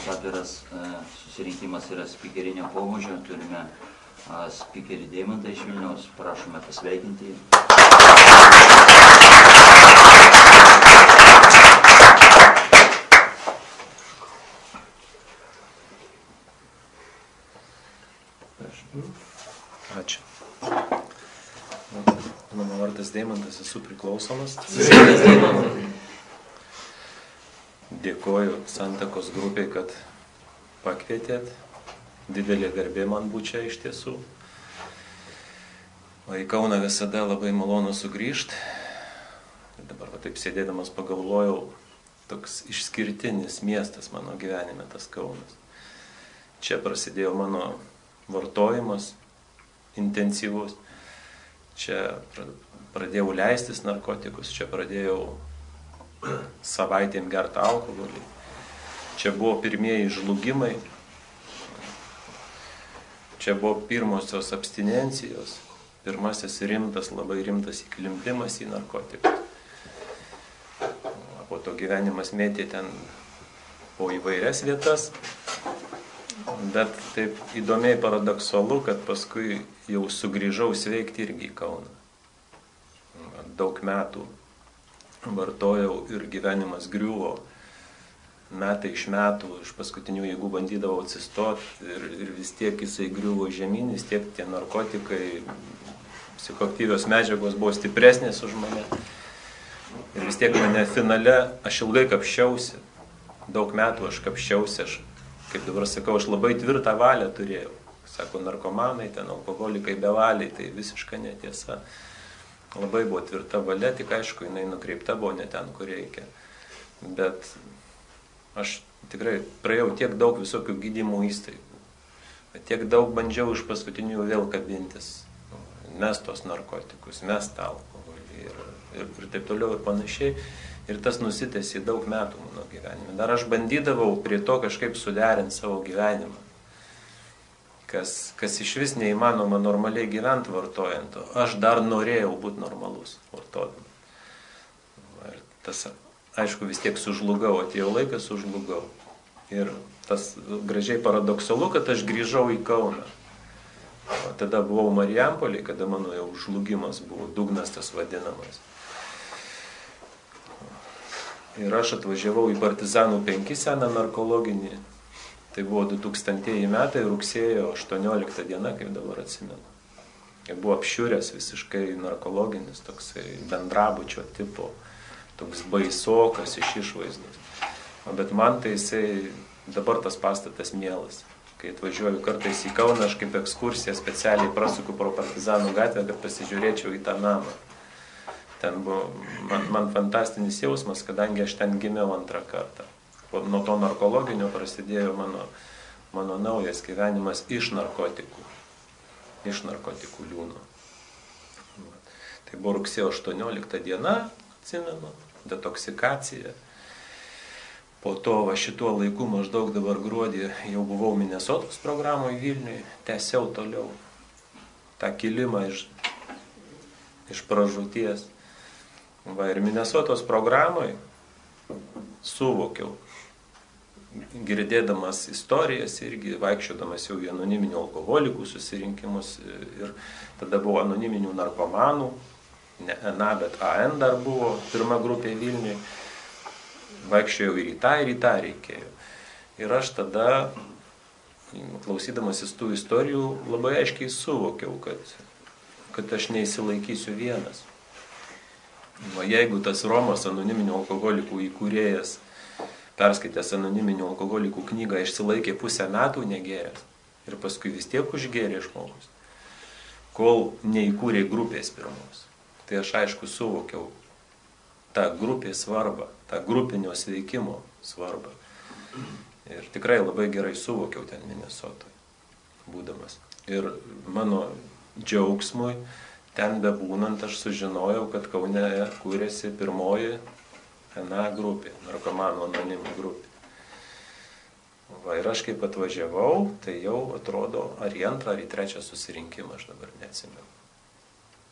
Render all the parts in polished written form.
atviras susirinkimas yra spikerinio pobūdžio. Turime spikerį Deimantą iš Vilniaus. Prašome pasveikinti jį. Ačiū. Mano vardas Deimantas, esu priklausomas. Dėkoju Santakos grupiai, kad pakvietėt. Didelė garbė man būti čia iš tiesų. O į Kauną visada labai malonu sugrįžti. Dabar taip sėdėdamas pagalvojau, toks išskirtinis miestas mano gyvenime, tas Kaunas. Čia prasidėjo mano vartojimas intensyvus. Čia pradėjau leistis narkotikus, čia pradėjau savaitėm gerti alkoholį. Čia buvo pirmieji žlugimai. Čia buvo pirmosios abstinencijos. Pirmasis rimtas, labai rimtas įklimpimas į narkotikus. Po to gyvenimas mėtė ten po įvairias vietas. Bet taip įdomiai paradoksalu, kad paskui jau sugrįžau sveikti irgi į Kauną. Daug metų vartojau ir gyvenimas griuvo. Metai iš metų, iš paskutinių jėgų bandydavau atsistoti ir vis tiek jisai griuvo žemyn, vis tiek tie narkotikai, psichoaktyvios medžiagos buvo stipresnės už mane. Ir vis tiek mane finale, aš ilgai kapščiausi, daug metų aš kapščiausi, kaip dabar sakau, aš labai tvirtą valią turėjau. Sako, narkomanai, ten alkoholikai bevaliai, tai visiška netiesa. Labai buvo tvirta valia, tik aišku, jinai nukreipta buvo ne ten, kur reikia. Bet aš tikrai praėjau tiek daug visokių gydymo įstaigų. Tiek daug bandžiau iš paskutinių vėl kabintis. Mest tos narkotikus, mest alkoholį ir taip toliau ir panašiai. Ir tas nusitęsė daug metų mano gyvenime. Dar aš bandydavau prie to kažkaip suderinti savo gyvenimą. Kas iš vis neįmanoma normaliai gyventi vartojant. Aš dar norėjau būti normalus vartodami. Ir tas, aišku, vis tiek sužlugau, atėjo laikas, sužlugau. Ir tas gražiai paradoksalu, kad aš grįžau į Kauną. O tada buvau Marijampolėj, kada mano jau žlugimas buvo, dugnas tas vadinamas. Ir aš atvažiavau į Partizanų 5 seną narkologinį. Tai buvo 2000 metai, rugsėjo 18 diena, kaip dabar atsimenu. Ir buvo apšiuręs visiškai narkologinis, toksai bendrabučio tipo, toks baisokas iš išvaizdos. Bet man tai jisai, dabar tas pastatas mielas. Kai atvažiuoju kartais į Kauną, aš kaip ekskursiją specialiai prasuku pro Partizanų gatvę, kad pasižiūrėčiau į tą namą. Ten buvo man fantastinis jausmas, kadangi aš ten gimiau antrą kartą. Nuo to narkologinio prasidėjo mano naujas gyvenimas iš narkotikų liūno. Tai buvo rugsėjo 18 diena, atsimenu, detoksikacija. Po to šituo laiku maždaug dabar gruodį jau buvau Minesotos programoje Vilniui, tęsiau toliau tą kilimą iš pražūties. Ir Minesotos programoje suvokiau, girdėdamas istorijas irgi, vaikščiodamas jau į anoniminių alkoholikų susirinkimus ir tada buvo anoniminių narkomanų, ne NA, bet AN dar buvo, pirma grupė Vilniui, vaikščiojau ir į tą reikėjo. Ir aš tada, klausydamasis tų istorijų, labai aiškiai suvokiau, kad aš neįsilaikysiu vienas. Jeigu tas Romos anoniminių alkoholikų įkūrėjas perskaitęs anoniminių alkoholikų knygą išsilaikė pusę metų negėręs ir paskui vis tiek užgėrė žmogus, kol neįkūrė grupės pirmos. Tai aš aišku suvokiau tą grupės svarbą, tą grupinio sveikimo svarbą. Ir tikrai labai gerai suvokiau ten Minesotoje, būdamas. Ir mano džiaugsmui, ten bebūnant aš sužinojau, kad Kaune kūrėsi pirmoji NA grupė, narkomanų anonimų grupė. Ir aš kaip atvažiavau, tai jau atrodo, ar į antrą, ar į trečią susirinkimą, aš dabar neatsimenu.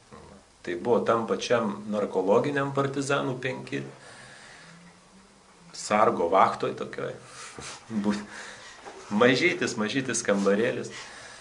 Tai buvo tam pačiam narkologiniam Partizanų 5. sargo vaktoj tokioj. Mažytis kambarėlis.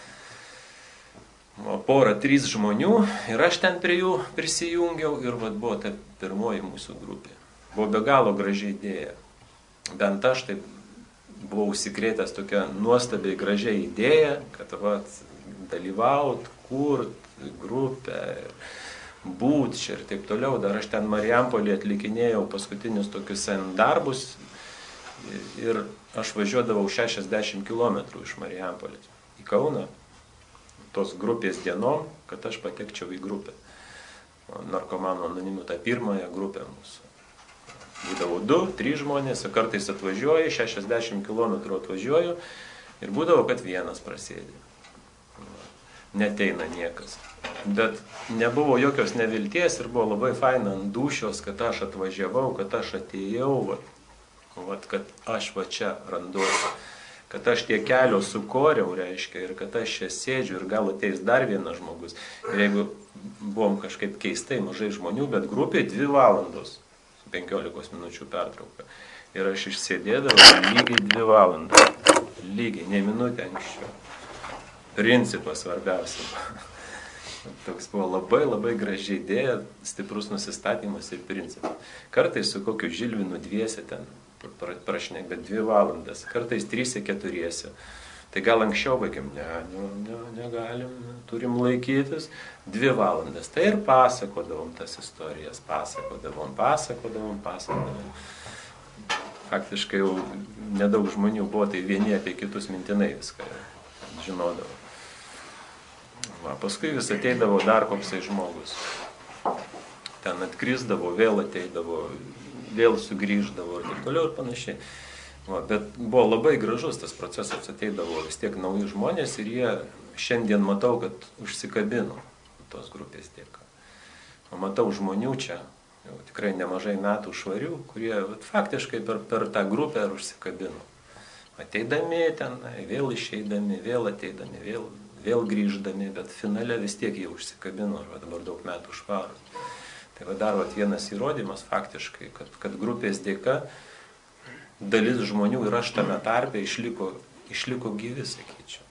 O porą, 3 žmonių ir aš ten prie jų prisijungiau ir buvo ta pirmoji mūsų grupė. Buvo be galo graži idėja. Bent aš taip buvau užsikrėtęs tokia nuostabiai gražia idėja, kad dalyvaut, kurt grupę, būt čia ir taip toliau. Dar aš ten Marijampolėje atlikinėjau paskutinius tokius darbus ir aš važiuodavau 60 km iš Marijampolės į Kauną tos grupės dienom, kad aš patekčiau į grupę. Narkomanų anonimų, tą pirmąją grupę mūsų. Būdavo 2-3 žmonės, kartais atvažiuoju, 60 km atvažiuoju ir būdavo, kad vienas prasėdė. Neteina niekas. Bet nebuvo jokios nevilties ir buvo labai faina ant dūšios, kad aš atvažiavau, kad aš atėjau, kad aš čia randuosi. Kad aš tiek kelio sukoriau, reiškia, ir kad aš čia sėdžiu ir gal ateis dar vienas žmogus. Ir jeigu buvom kažkaip keistai, mažai žmonių, bet grupė 2 valandos, 15 minučių pertrauka. Ir aš išsėdėdavau lygiai 2 valandas. Lygiai, ne minutę anksčiau. Principas svarbiausia. Toks buvo labai graži idėja, stiprus nusistatymas ir principas. Kartais su kokiu Žilvinu dviese ten prašnek, bet 2 valandas, kartais 3-4. Tai gal anksčiau vaikim, negalim, turim laikytis 2 valandas. Tai ir pasakodavom tas istorijas, pasakodavom. Faktiškai jau nedaug žmonių buvo, tai vieni apie kitus mintinai viską žinodavo. Paskui vis ateidavo dar koksai žmogus. Ten atkrisdavo, vėl ateidavo, vėl sugrįždavo ir taip toliau ir panašiai. Bet buvo labai gražus tas procesas, ateidavo vis tiek nauji žmonės ir jie šiandien matau, kad užsikabino tos grupės dėka. Matau žmonių čia, jau tikrai nemažai metų švarių, kurie faktiškai per tą grupę ir užsikabino. Ateidami ten, vėl išeidami, vėl ateidami, vėl grįždami, bet finale vis tiek jie užsikabino ir dabar daug metų švarus. Tai dar vienas įrodymas faktiškai, kad grupės dėka dalis žmonių ir aš tame tarpe išliko gyvi, sakyčiau.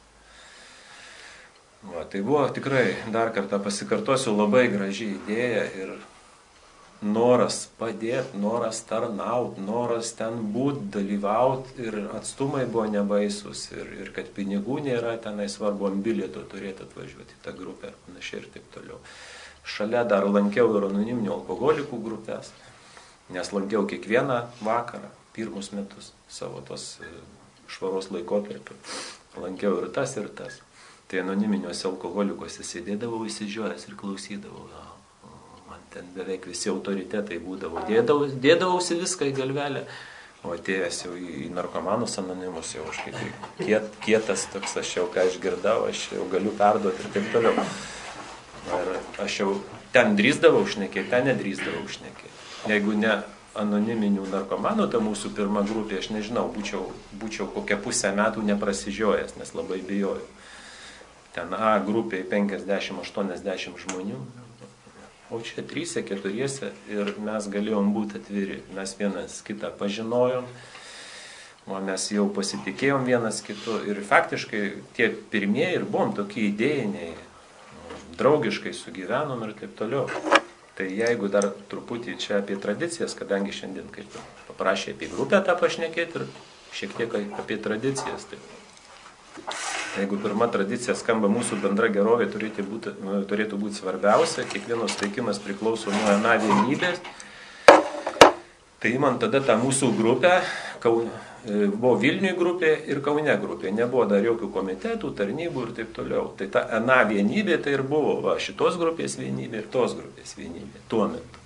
Tai buvo tikrai, dar kartą pasikartosiu, labai graži idėja ir noras padėti, noras tarnauti, noras ten būti, dalyvauti ir atstumai buvo nebaisus ir kad pinigų nėra, tenai svarbu ant bilieto turėti atvažiuoti į tą grupę ir panašiai ir taip toliau. Šalia dar lankiau ir anoniminių alkoholikų grupės, nes lankiau kiekvieną vakarą, pirmus metus savo tos švaros laikotarpiu. Lankiau ir tas. Tai anoniminiuose alkoholikuose sėdėdavau įsižiojęs ir klausydavau. Man ten beveik visi autoritetai būdavo. Dėdavausi viską į galvelę. O atėjęs jau į narkomanus anonimus, jau aš kaip kietas toks, aš jau ką išgirdau, aš jau galiu perduoti ir taip toliau. Ir aš jau ten drįsdavau šnekėti, ten nedrįsdavau šnekėti. Jeigu ne anoniminių narkomanų, ta mūsų pirma grupė, aš nežinau, būčiau kokią pusę metų neprasižiojęs, nes labai bijojau. Ten A grupėje 50-80 žmonių, o čia 3-4 ir mes galėjom būti atviri. Mes vienas kitą pažinojom, o mes jau pasitikėjom vienas kitu ir faktiškai tie pirmieji ir buvom tokie idėjiniai, draugiškai sugyvenom ir taip toliau. Tai jeigu dar truputį čia apie tradicijas, kadangi šiandien kaip paprašė apie grupę tą pašnekėti ir šiek tiek apie tradicijas. Tai jeigu pirma tradicija skamba mūsų bendra gerovė turėtų būti svarbiausia, kiekvienos veikimas priklauso nuo NA vienybės, tai man tada tą mūsų grupę, buvo Vilniuje grupė ir Kaune grupė, nebuvo dar jokių komitetų, tarnybų ir taip toliau. Tai ta NA vienybė tai ir buvo šitos grupės vienybė ir tos grupės vienybė tuo metu.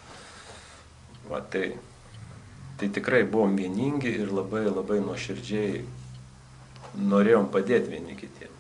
Tai tikrai buvom vieningi ir labai nuoširdžiai norėjom padėti vieni kitiem.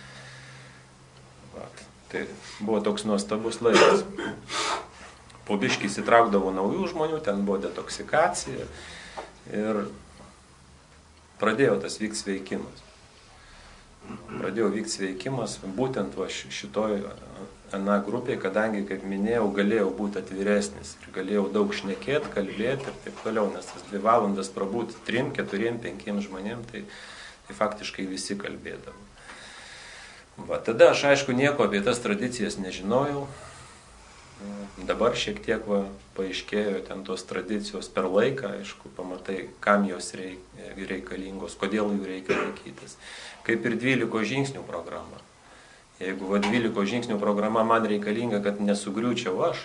Tai buvo toks nuostabus laikas. Po biškį įsitraukdavo naujų žmonių, ten buvo detoksikacija ir pradėjo tas vyks veikimas. pradėjo vykti sveikimas būtent va šitoj ana grupėje, kadangi, kaip minėjau, galėjau būti atviresnis ir galėjau daug šnekėti, kalbėti ir taip toliau, nes tas 2 valandas prabūti 3, 4, 5 žmonėm, tai faktiškai visi kalbėdavo. Va, tada aš aišku nieko apie tas tradicijas nežinojau. Dabar šiek tiek paaiškėjo ten tos tradicijos per laiką, aišku, pamatai, kam jos reikalingos, kodėl jų reikia laikytis. Kaip ir 12 žingsnių programa. Jeigu 12 žingsnių programa man reikalinga, kad nesugriūčiau aš,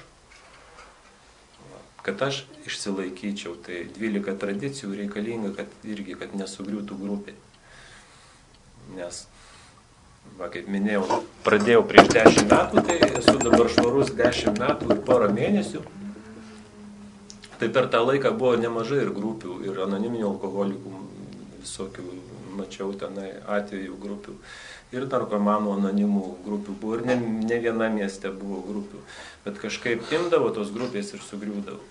kad aš išsilaikyčiau, tai 12 tradicijų reikalinga, kad nesugriūtų grupė. Nes kaip minėjau, pradėjau prieš 10 metų, tai esu dabar švarus 10 metų ir porą mėnesių. Tai per tą laiką buvo nemažai ir grupių, ir anoniminių alkoholikų, visokių, mačiau tenai atvejų grupių, ir narkomanų anonimų grupių buvo, ir ne viena mieste buvo grupių. Bet kažkaip imdavo tos grupės ir sugriūdavo.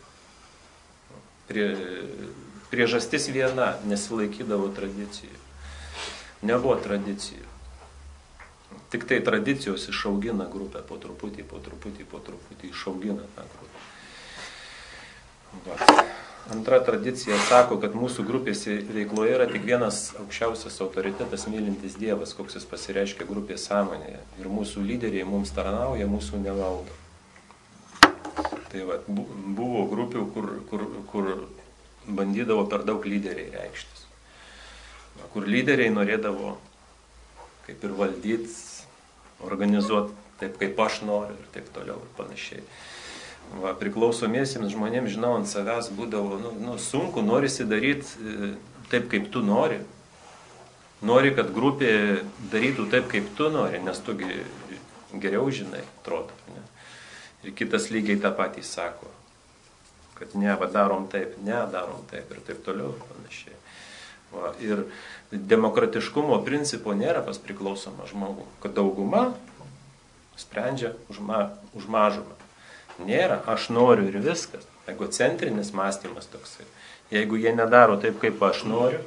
Priežastis viena, nesilaikydavo tradicijų. Nebuvo tradicijų. Tik tai tradicijos išaugina grupę po truputį išaugina tą grupę. Va. Antra tradicija sako, kad mūsų grupės veikloje yra tik vienas aukščiausias autoritetas mylintis Dievas, koks jis pasireiškia grupės sąmonėje. Ir mūsų lyderiai mums tarnauja, mūsų nevaldo. Tai va, buvo grupių, kur bandydavo per daug lyderiai reikštis. Kur lyderiai norėdavo kaip ir valdyti, organizuoti taip, kaip aš noriu ir taip toliau ir panašiai. Va, priklausomiesiems žmonėms, žinau, ant savęs būdavo sunku, norisi daryti taip, kaip tu nori. Nori, kad grupė darytų taip, kaip tu nori, nes tu geriau žinai, atrodo. Ne? Ir kitas lygiai tą patį sako, kad ne, darom taip ir taip toliau ir panašiai. Va, ir demokratiškumo principo nėra pas priklausomą žmogų, kad dauguma sprendžia už mažumą. Nėra, aš noriu ir viskas. Egocentrinis mąstymas toksai. Jeigu jie nedaro taip, kaip aš noriu,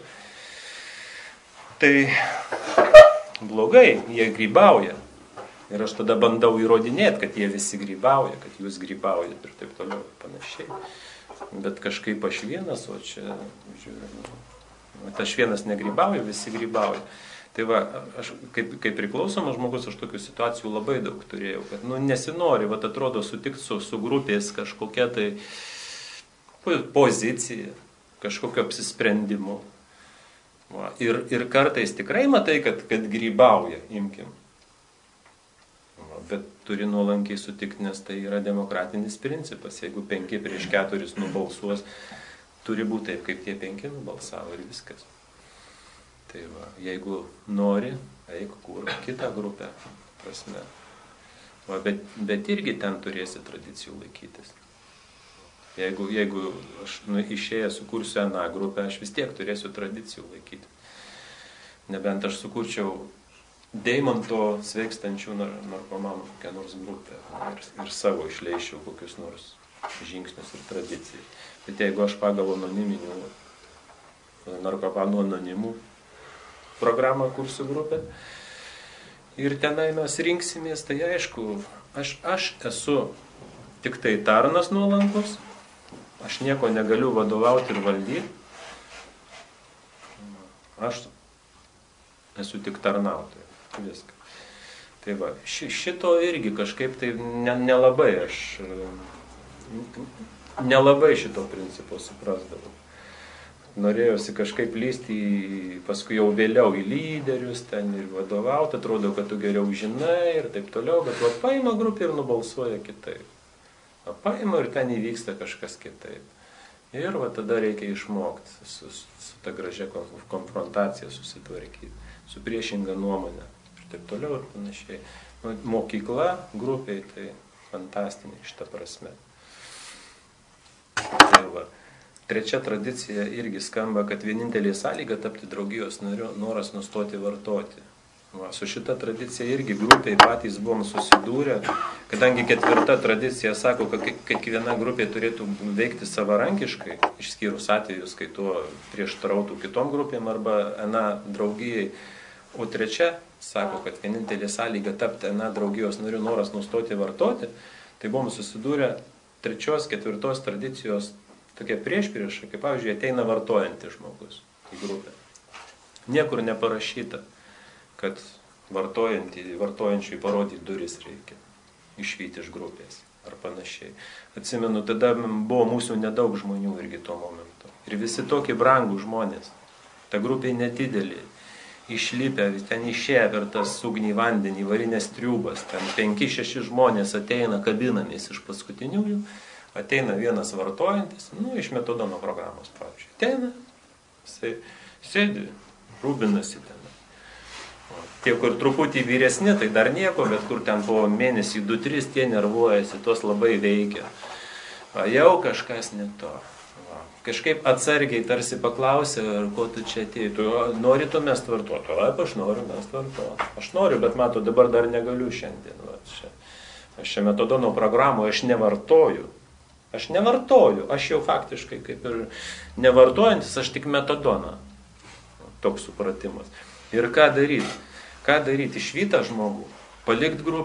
tai blogai, jie grybauja. Ir aš tada bandau įrodinėti, kad jie visi grybauja, kad jūs grybaujat ir taip toliau ir panašiai. Bet kažkaip aš vienas, o čia, žiūrėjau, aš vienas negrybauju, visi grybauja. Tai va, aš kaip priklausomas žmogus, aš tokių situacijų labai daug turėjau, kad nesinori, atrodo, sutikti su grupės kažkokia tai pozicija, kažkokio apsisprendimu. Va, ir kartais tikrai matai, kad grybauja, imkim. Va, bet turi nuolankiai sutikti, nes tai yra demokratinis principas. Jeigu 5 prieš 4 nubalsuos, turi būti taip, kaip tie 5 nubalsavo ir viskas. Tai va, jeigu nori, eik kur kitą grupę, prasme. Va, bet irgi ten turėsi tradicijų laikytis. Jeigu aš išėjęs sukursiu aną grupę, aš vis tiek turėsiu tradicijų laikyti. Nebent aš sukurčiau Deimanto sveikstančių narkomanų kokią nors grupę ir savo išleičiau kokius nors žingsnius ir tradicijai. Bet jeigu aš pagal anoniminių narkomanų anonimų programą kursiu grupę ir tenai mes rinksimės, tai aišku, aš esu tik tai tarnas nuolankus, aš nieko negaliu vadovauti ir valdyti, aš esu tik tarnautojas, viskas. Tai va, šito irgi kažkaip tai nelabai šito principo suprasdavau. Norėjosi kažkaip lysti paskui jau vėliau į lyderius, ten ir vadovauti, atrodo, kad tu geriau žinai ir taip toliau, bet paima grupė ir nubalsuoja kitaip. Paima ir ten įvyksta kažkas kitaip. Ir tada reikia išmokti su ta gražia konfrontacija susitvarkyti, su priešinga nuomonė ir taip toliau ir panašiai. Mokykla grupiai tai fantastinė šitą prasme. Tai va. Trečia tradicija irgi skamba, kad vienintelė sąlyga tapti draugijos nariu noras nustoti vartoti. Va, su šita tradicija irgi grupiai patys buvom susidūrę, kadangi 4 tradicija sako, kad kiekviena grupė turėtų veikti savarankiškai, išskyrus atvejus, kai tuo prieštarautų kitom grupėm arba draugijai, O trečia sako, kad vienintelė sąlyga tapti draugijos nariu noras nustoti vartoti, tai buvom susidūrę 3-4 tradicijos tokia priešprieša, kaip pavyzdžiui, ateina vartojantis žmogus į grupę. Niekur neparašyta, kad vartojančiui parodyti duris reikia, išvyti iš grupės ar panašiai. Atsimenu, tada buvo mūsų nedaug žmonių irgi tuo momentu. Ir visi tokie brangų žmonės. Ta grupė nedidelė. Išlipę, ten išėję per tas ugnį vandenį, varinės triūbas. Ten 5-6 žmonės ateina, kabinamės iš paskutiniųjų. Ateina vienas vartojantis, iš Metodono programos, pavyzdžiui. Ateina, jisai sėdi, rūbinasi ten. Tie, kur truputį vyresni, tai dar nieko, bet kur ten po mėnesį 2-3, tie nervuojasi, tos labai veikia. Jau kažkas ne to. Kažkaip atsargiai tarsi paklausė, ko tu čia atėjai. Tu nori tu mest vartoti? Taip, aš noriu mest vartoti. Aš noriu, bet mato, dabar dar negaliu šiandien. Aš čia Metodono programoje, aš nevartoju. Aš jau faktiškai kaip ir nevartojantis, aš tik Metodoną. Toks supratimas. Ir ką daryti? Ką daryti? Išvytą žmogų? Palikti grupę?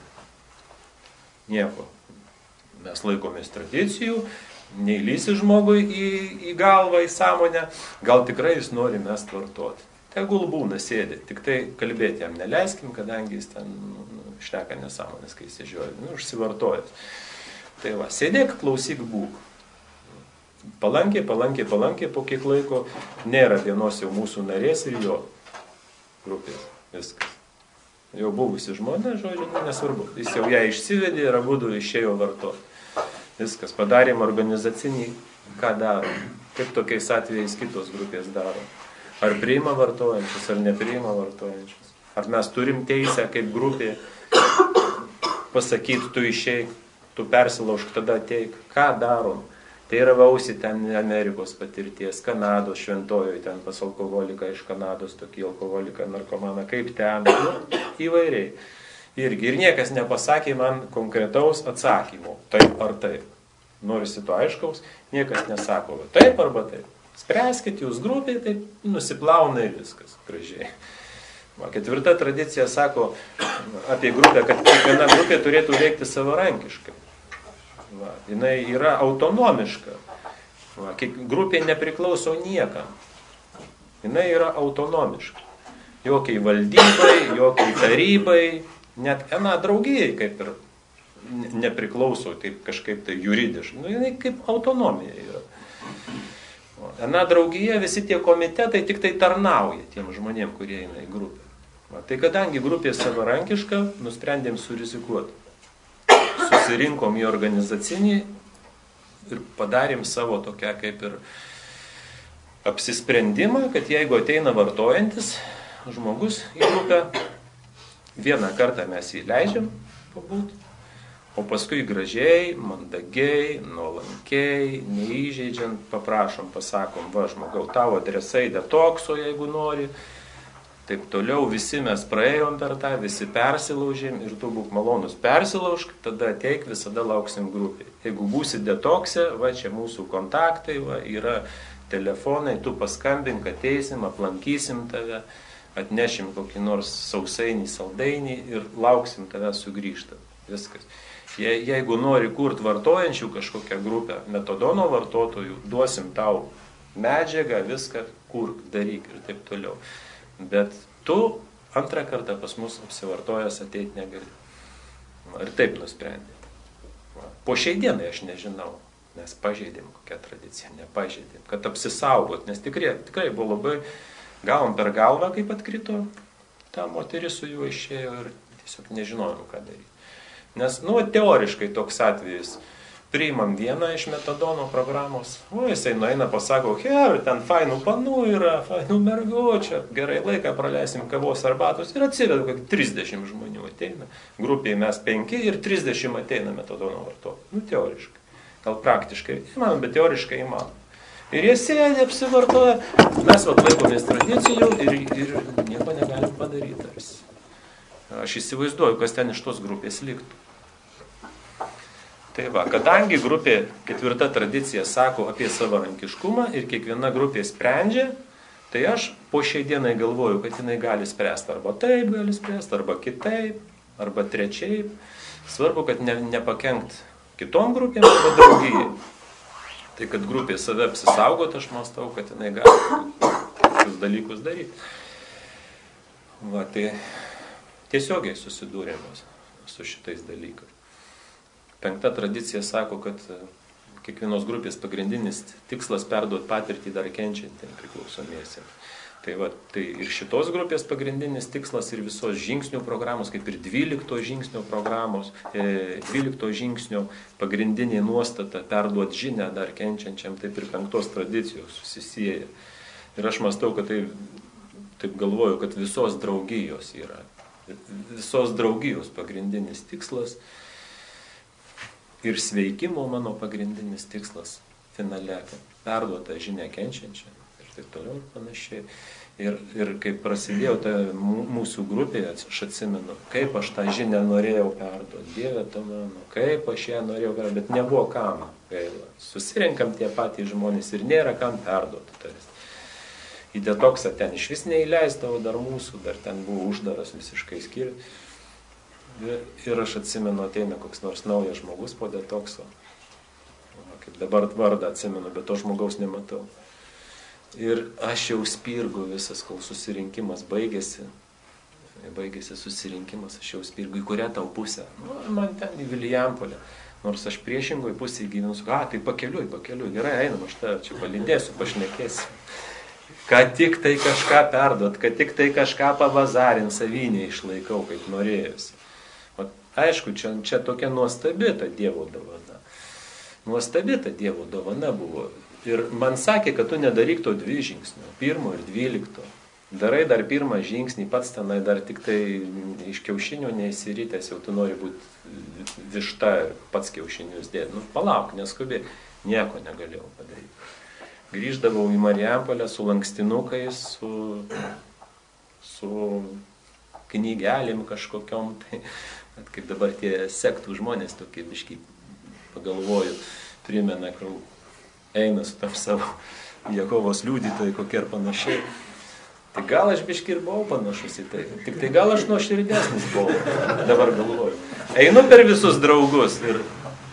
Nieko. Mes laikomės tradicijų, neįlysi žmogui į galvą, į sąmonę, gal tikrai jis nori mest vartoti. Tegul būna sėdė, tik tai kalbėti jam neleiskim, kadangi jis ten šneka nesąmonės, kai įsižiūrė, užsivartojęs. Tai va, sėdėk, klausyk, būk. Palankiai, po kiek laiko nėra vienos jau mūsų narės ir jo grupės. Viskas. Jau buvusi žmona, žodžiu, nesvarbu. Jis jau ją išsivedė ir abudu išėjo vartoti. Viskas. Padarėm organizacinį, ką daro. Kaip tokiais atvejais kitos grupės daro. Ar priima vartojančius, ar nepriima vartojančius. Ar mes turim teisę kaip grupė pasakyti, tu išeik, tu persilaužk, tada ateik. Ką darom? Tai yra vausi ten Amerikos patirties, Kanados šventojoje, ten pas alkoholiką iš Kanados, tokį alkoholiką, narkomaną, kaip ten, įvairiai. Irgi. Ir niekas nepasakė man konkretaus atsakymo, taip ar taip. Norisi to aiškaus, niekas nesako, taip arba taip. Spręskit jūs grupiai, taip nusiplauna ir viskas, gražiai. 4 tradicija sako apie grupę, kad kiekviena grupė turėtų veikti savarankiškai. Jinai yra autonomiška. Grupė nepriklauso niekam. Jinai yra autonomiška. Jokiai valdybai, jokiai tarybai, net draugijai kaip ir nepriklauso taip kažkaip tai juridiškai. Jinai kaip autonomija yra. Draugija, visi tie komitetai tik tai tarnauja tiem žmonėm, kurie eina į grupę. Tai kadangi grupė savarankiška, nusprendėm surizikuoti. Susirinkom į organizacinį ir padarėm savo tokią kaip ir apsisprendimą, kad jeigu ateina vartojantis žmogus į grupę, vieną kartą mes jį leidžiam pabūti, o paskui gražiai, mandagiai, nuolankiai, neįžeidžiant, paprašom, pasakom, va žmogau, tavo adresai detokso, jeigu nori. Taip toliau visi mes praėjom per tą, visi persilaužėm ir tu būk malonus persilaužk, tada ateik, visada lauksim grupiai. Jeigu būsi detokse, va čia mūsų kontaktai, va yra telefonai, tu paskambink, ateisim, aplankysim tave, atnešim kokį nors sausainį, saldainį ir lauksim tave sugrįžtant. Viskas. Jeigu nori kurti vartojančių kažkokią grupę, Metodono vartotojų, duosim tau medžiagą, viską kurk, daryk ir taip toliau. Bet tu antrą kartą pas mus apsivartojęs ateiti negali. Ir taip nusprendė. Po šiai dienai aš nežinau, mes pažeidėm kokią tradiciją, nepažeidėm, kad apsisaugot, nes tikrai buvo labai, gavom per galvą, kaip atkrito, ta moteris su juo išėjo ir tiesiog nežinojom, ką daryti. Nes, teoriškai toks atvejis, priimam vieną iš Metodono programos, jisai nueina, pasako, ten fainų panų yra, fainų mergočių, gerai laiką praleisim kavos arbatos ir atsiveda, kad 30 žmonių ateina. Grupėje mes 5 ir 30 ateina Metodono vartotojų. Teoriškai. Gal praktiškai įmanom, bet teoriškai įmanom. Ir jie sėdė, apsivartoja, mes laikomės tradicijų ir nieko negalim padaryti. Aš įsivaizduoju, kas ten iš tos grupės liktų. Tai va, kadangi grupė 4 tradicija sako apie savarankiškumą ir kiekviena grupė sprendžia, Tai aš po šiai dienai galvoju, kad jinai gali spręsti arba taip gali spręsti, arba kitaip, arba trečiaip. Svarbu, kad nepakenkt kitom grupėm arba draugijai. Tai kad grupė save apsisaugot, aš mąstau, kad jinai gali tokius dalykus daryti. Va, tai tiesiogiai susidūrėme su šitais dalykais. 5. tradicija sako, kad kiekvienos grupės pagrindinis tikslas perduoti patirtį dar kenčiantiem priklausomiesiems. Tai, va, tai ir šitos grupės pagrindinis tikslas ir visos žingsnių programos, kaip ir 12 žingsnių programos, 12 žingsnių pagrindinė nuostata perduoti žinią dar kenčiančiam, taip ir 5 tradicijos susisieja. Ir aš mąstau, kad taip galvoju, kad visos draugijos yra. Visos draugijos pagrindinis tikslas ir sveikimo mano pagrindinis tikslas finale, kad perduota žinia kenčiančiam ir taip toliau ir panašiai. Ir kaip prasidėjo ta mūsų grupė, aš atsimenu, kaip aš tą žinią norėjau perduoti, Dieve tu mano, kaip aš ją norėjau perduoti, bet nebuvo kam gaila. Susirenkam tie patys žmonės ir nėra kam perduoti. Į detoksą ten iš vis neįleisdavo dar mūsų, dar ten buvo uždaras visiškai skyrius. Ir aš atsimenu, ateina koks nors naujas žmogus po detokso. Kaip dabar vardą atsimenu, bet to žmogaus nematau. Ir aš jau spirgu visas, kol susirinkimas baigėsi. Baigėsi susirinkimas, aš jau spirgu, į kurią tau pusę. Man ten į Vilijampolę. Nors aš priešingoj pusėje gyvenu, tai pakeliui, gerai, einam, aš tą čia palydėsiu, pašnekėsiu. Kad tik tai kažką perduot, kad tik tai kažką pavazarint, savinį išlaikau, kaip norėjusi. Aišku, čia tokia nuostabi ta Dievo dovana. Nuostabi ta Dievo dovana buvo. Ir man sakė, kad tu nedaryk to 2 žingsnių, 1 ir 12. Darai dar 1 žingsnį, pats tenai dar tik tai iš kiaušinių neįsirytęs, jau tu nori būti višta ir pats kiaušinius dėti. Palauk, neskubėk, nieko negalėjau padaryti. Grįždavau į Marijampolę su lankstinukais, su knygelėm kažkokiom, tai kaip dabar tie sektų žmonės tokie biškai, pagalvoju, primena, kur eina su tam savo Jehovos liudytojai kokie ir panašiai. Tai gal aš biškai ir buvau panašus į tai. Tik tai gal aš nuoširdesnis buvau, dabar galvoju. Einu per visus draugus ir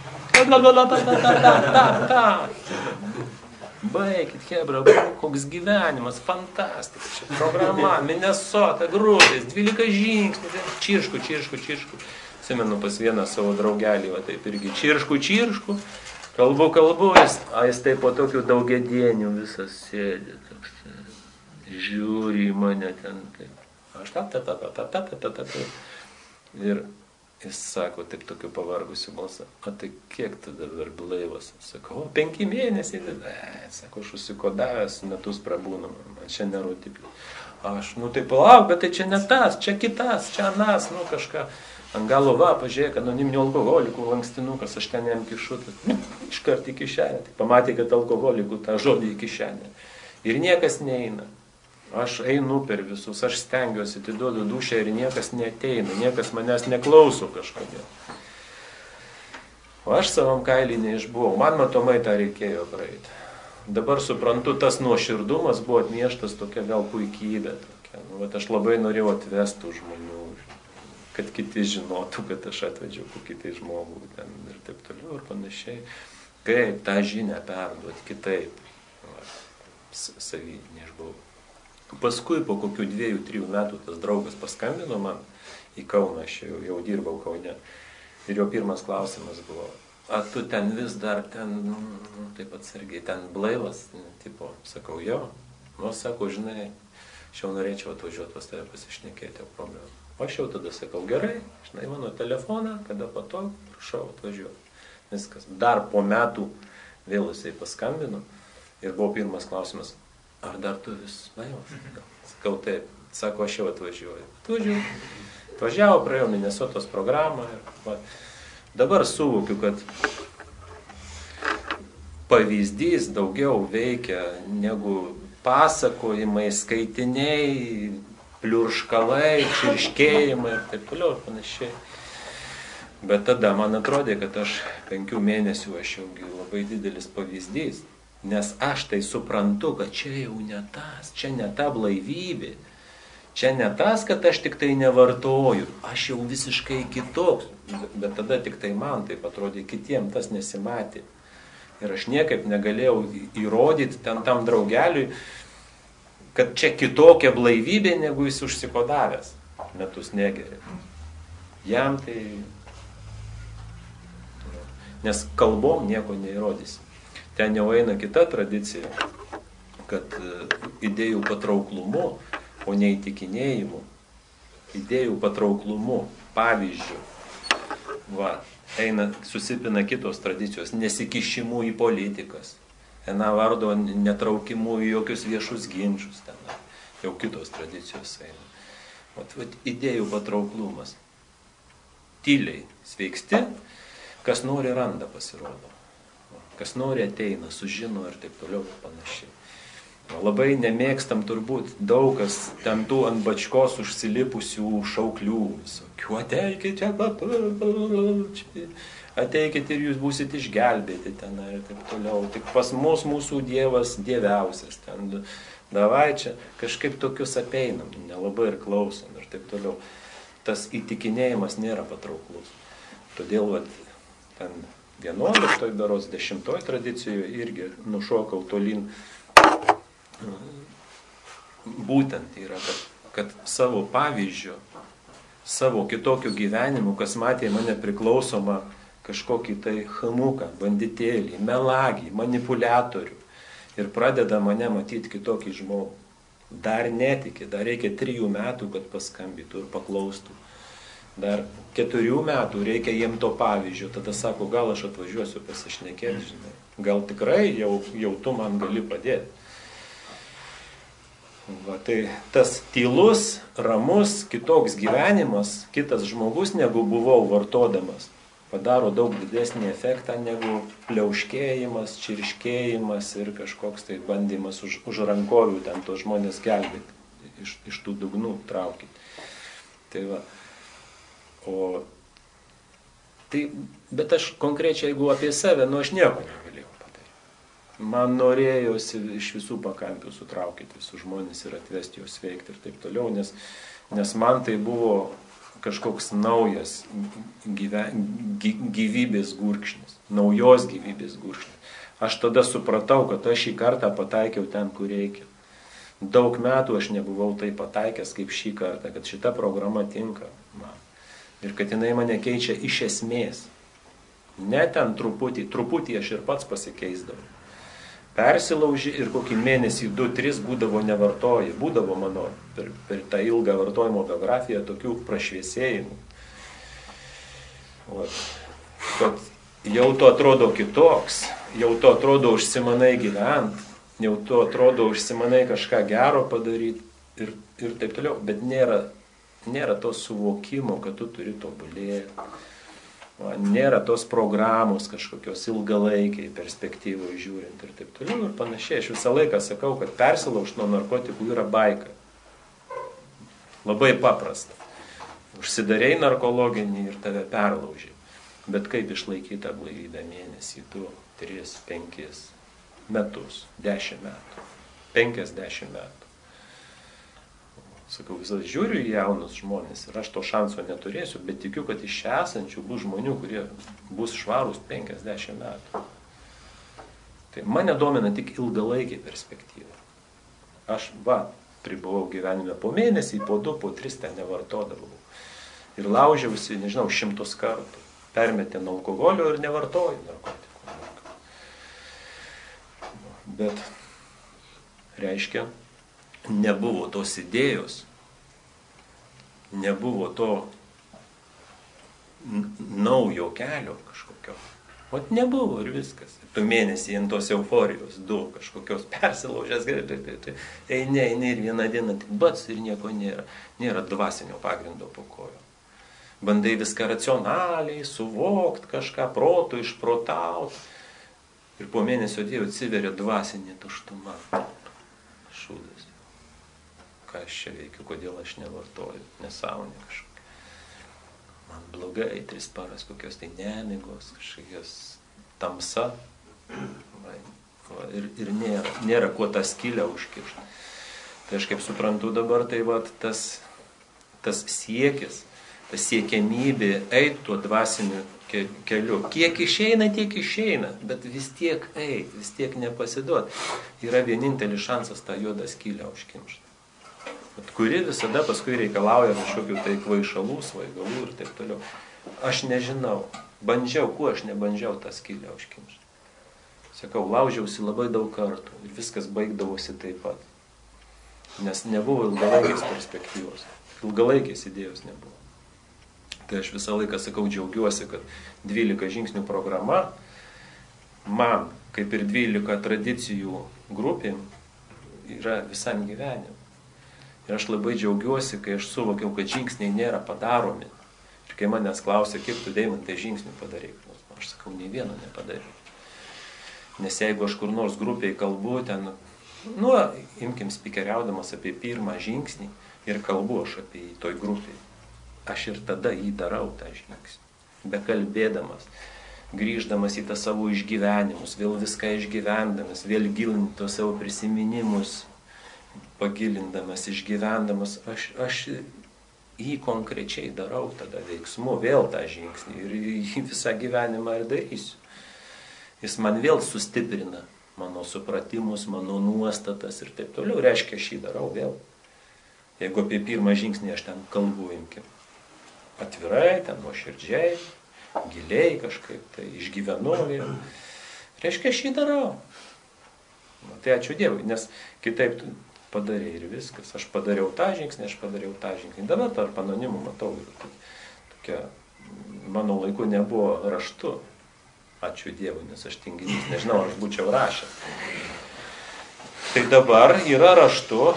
baikit, hebra, koks gyvenimas, fantastika, čia programa, Minnesota, grupės, 12 žingsnių, čiršku. Atsimenu pas vieną savo draugelį, va taip irgi čiršku, kalbu, jis taip po tokių daugiadienių visas sėdė, toks, žiūri į mane ten, taip, aš ta. Ir jis sako, taip tokiu pavargusiu balsą, tai kiek tu dabar blaivas? Sako, 5 mėnesiai. Sako, aš užsikodavęs, metus prabūnam, man čia nerūtiklį. Aš, tai palauk, bet tai čia ne tas, čia kitas, čia anas, kažką. Ant galo pažiūrėk, anoniminių alkoholikų lankstinukas, aš ten jam kišu, iškart į kišenę. Tai pamatė, kad alkoholikų tą žodį į kišenę. Ir niekas neina. Aš einu per visus, aš stengiuosi, atiduodu dušę ir niekas neteina, niekas manęs neklauso kažkodėl. O aš savam kailį neišbuvau, man matomai tą reikėjo praeiti. Dabar suprantu, tas nuoširdumas buvo atmieštas tokia gal puikybė. Aš labai norėjau atvestų žmonių, kad kiti žinotų, kad aš atvedžiau kokį tai žmogų ten, ir taip toliau ir panašiai. Kaip tą žinią perduoti kitaip, savį neišbuvau. Paskui po kokių 2-3 metų tas draugas paskambino man į Kauną, aš jau dirbau Kaune. Ir jo pirmas klausimas buvo, tu ten vis dar ten, taip atsargiai, ten blaivas, tipo, sakau, jo. Sako, žinai, aš jau norėčiau atvažiuoti pas tave pasišnekėti o problemą. Aš jau tada sakau, gerai, žinai, mano telefoną, kada patogu, prašau atvažiuoti. Viskas. Dar po metų vėl jisai paskambino ir buvo pirmas klausimas, ar dar tu vis blaivas? Sakau, taip. Sako, aš jau atvažiuoju. Atvažiavo, praėjau Minnesotos programą. Dabar suvokiu, kad pavyzdys daugiau veikia negu pasakojimai, skaitiniai, pliurškalai, čirškėjimai ir taip toliau ir panašiai. Bet tada man atrodė, kad aš 5 mėnesių aš jau labai didelis pavyzdys. Nes aš tai suprantu, kad čia jau ne tas, čia ne ta blaivybė. Čia ne tas, kad aš tik tai nevartoju, aš jau visiškai kitoks. Bet tada tik tai man taip atrodė, kitiem tas nesimatė. Ir aš niekaip negalėjau įrodyti ten tam draugeliui, kad čia kitokia blaivybė, negu jis užsikodavęs. Metus negeria. Jam tai... Nes kalbom nieko neįrodysi. Ten jau eina kita tradicija, kad idėjų patrauklumu, o ne įtikinėjimu, idėjų patrauklumu, pavyzdžių, eina, susipina kitos tradicijos, nesikišimu į politikas, vardo netraukimu į jokius viešus ginčius, ten, jau kitos tradicijos eina. Idėjų patrauklumas. Tyliai sveiksti, kas nori randa pasirodo. Kas nori ateina, sužino ir taip toliau panašiai. Labai nemėgstam turbūt daug kas ten tų ant bačkos užsilipusių šauklių. Visokių, ateikit ir jūs būsit išgelbėti ten ir taip toliau. Tik pas mus mūsų Dievas dieviausias. Ten, davai čia kažkaip tokius apeinam, nelabai ir klausom ir taip toliau. Tas įtikinėjimas nėra patrauklus. Todėl ten 11, berods 10 tradicijoje irgi nušokau tolyn. Būtent yra, kad savo pavyzdžio, savo kitokių gyvenimų, kas matė mane priklausomą kažkokį tai chamuką, banditėlį, melagį, manipuliatorių ir pradeda mane matyti kitokį žmogų. Dar netiki, dar reikia 3 metų, kad paskambytų ir paklaustų. Dar 4 metų reikia jiem to pavyzdžio, tada sako, gal aš atvažiuosiu pasišnekėti, žinai. Gal tikrai jau tu man gali padėti. Tai tas tylus, ramus, kitoks gyvenimas, kitas žmogus, negu buvau vartodamas, padaro daug didesnį efektą negu pliauškėjimas, čirškėjimas ir kažkoks tai bandymas už rankovių ten to žmonės gelbėti, iš tų dugnų traukyti. Tai va. Bet aš konkrečiai, jeigu apie save, aš nieko negalėjau padaryti. Man norėjosi iš visų pakampių sutraukyti visus žmonės ir atvesti juos veikti ir taip toliau, nes man tai buvo kažkoks naujas gyvybės gurkšnis, naujos gyvybės gurkšnis. Aš tada supratau, kad aš šį kartą pataikiau ten, kur reikia. Daug metų aš nebuvau taip pataikęs kaip šį kartą, kad šita programa tinka man. Ir kad jinai mane keičia iš esmės. Ne ten truputį aš ir pats pasikeisdavau. Persilauži ir kokį mėnesį 2-3 būdavo nevartoji. Būdavo mano per tą ilgą vartojimo biografiją tokių prašviesėjimų. Kad jau to atrodo kitoks, jau to atrodo užsimanai gyvent, jau to atrodo užsimanai kažką gero padaryti ir taip toliau. Bet nėra to suvokimo, kad tu turi tobulėti. Nėra tos programos kažkokios ilgalaikiai perspektyvai žiūrint ir taip toliau ir panašiai. Aš visą laiką sakau, kad persilaužti nuo narkotikų yra baika. Labai paprasta. Užsidarei narkologinį ir tave perlaužė. Bet kaip išlaikyti tą blaivybę mėnesį, 2, 3, 5 metus, 10 metų, 50 metų. Sakau, visas žiūriu į jaunus žmonės ir aš to šanso neturėsiu, bet tikiu, kad iš čia esančių bus žmonių, kurie bus švarūs 50 metų. Tai mane domina tik ilgalaikiai perspektyva. Aš pribuvau gyvenime po mėnesį, po 2, po 3 ten nevartodavau. Ir laužiausi, 100 kartų. Permetė nuo alkoholio ir nevartoju narkotikų. Bet reiškia, nebuvo tos idėjos, nebuvo to naujo kelio kažkokio. Nebuvo ir viskas. Tu mėnesį ant tos euforijos, 2 kažkokios persilaužęs, eini ir vieną dieną tik bats ir nieko nėra. Nėra dvasinio pagrindo po kojo. Bandai viską racionaliai, suvokt kažką, protų išprotaut. Ir po mėnesio Dievo atsiveria dvasinė tuštuma. Šūdas. Ką aš čia veikiu, kodėl aš nevartoju, nesąmonė kažkokia. Man blogai, 3 paras kokios tai nemigos, kažkokios tamsa. Ir nėra kuo tą skylę užkišti. Tai aš kaip suprantu dabar, tai tas siekis, ta siekiamybė eiti tuo dvasiniu keliu. Kiek išeina, tiek išeina, bet vis tiek eiti, vis tiek nepasiduoti. Yra vienintelis šansas tą juodą skylę užkimšti. Kuri visada paskui reikalauja kažkokių tai kvaišalų, svaigalų ir taip toliau. Aš nežinau, bandžiau, kuo aš nebandžiau tą skylę užkimšti. Sakau, laužiausi labai daug kartų ir viskas baigdavosi taip pat. Nes nebuvo ilgalaikės perspektyvos. Ilgalaikės idėjos nebuvo. Tai aš visą laiką sakau, džiaugiuosi, kad 12 žingsnių programa man, kaip ir 12 tradicijų grupėm, yra visam gyvenimui. Ir aš labai džiaugiuosi, kai aš suvokiau, kad žingsniai nėra padaromi. Ir kai manęs klausia, kiek tu, Deimantai, žingsnių padarai, aš sakau, nei vieno nepadariau. Nes jeigu aš kur nors grupiai kalbu, ten, imkim spikeriaudamas apie pirmą žingsnį ir kalbu aš apie jį toj grupiai, aš ir tada jį darau tą žingsnį. Bekalbėdamas, grįždamas į tą savo išgyvenimus, vėl viską išgyvendamas, vėl gilinti tos savo prisiminimus, pagilindamas, išgyvendamas, aš jį konkrečiai darau tada veiksmu, vėl tą žingsnį ir jį visą gyvenimą ir darysiu. Jis man vėl sustiprina mano supratimus, mano nuostatas ir taip toliau. Reiškia, aš jį darau vėl. Jeigu apie pirmą žingsnį aš ten kalbu, imkim, atvirai, ten nuoširdžiai, giliai kažkaip, tai išgyvenu vėl. Reiškia, aš jį darau. Tai ačiū Dievui, nes kitaip padarė ir viskas. Aš padariau tą žingsnį, aš padariau tą žingsnį. Dabar tarp anonimų matau, tokia, mano laiku nebuvo raštu. Ačiū Dievui, nes aš tinginys, nežinau, aš būčiau rašęs. Tai dabar yra raštu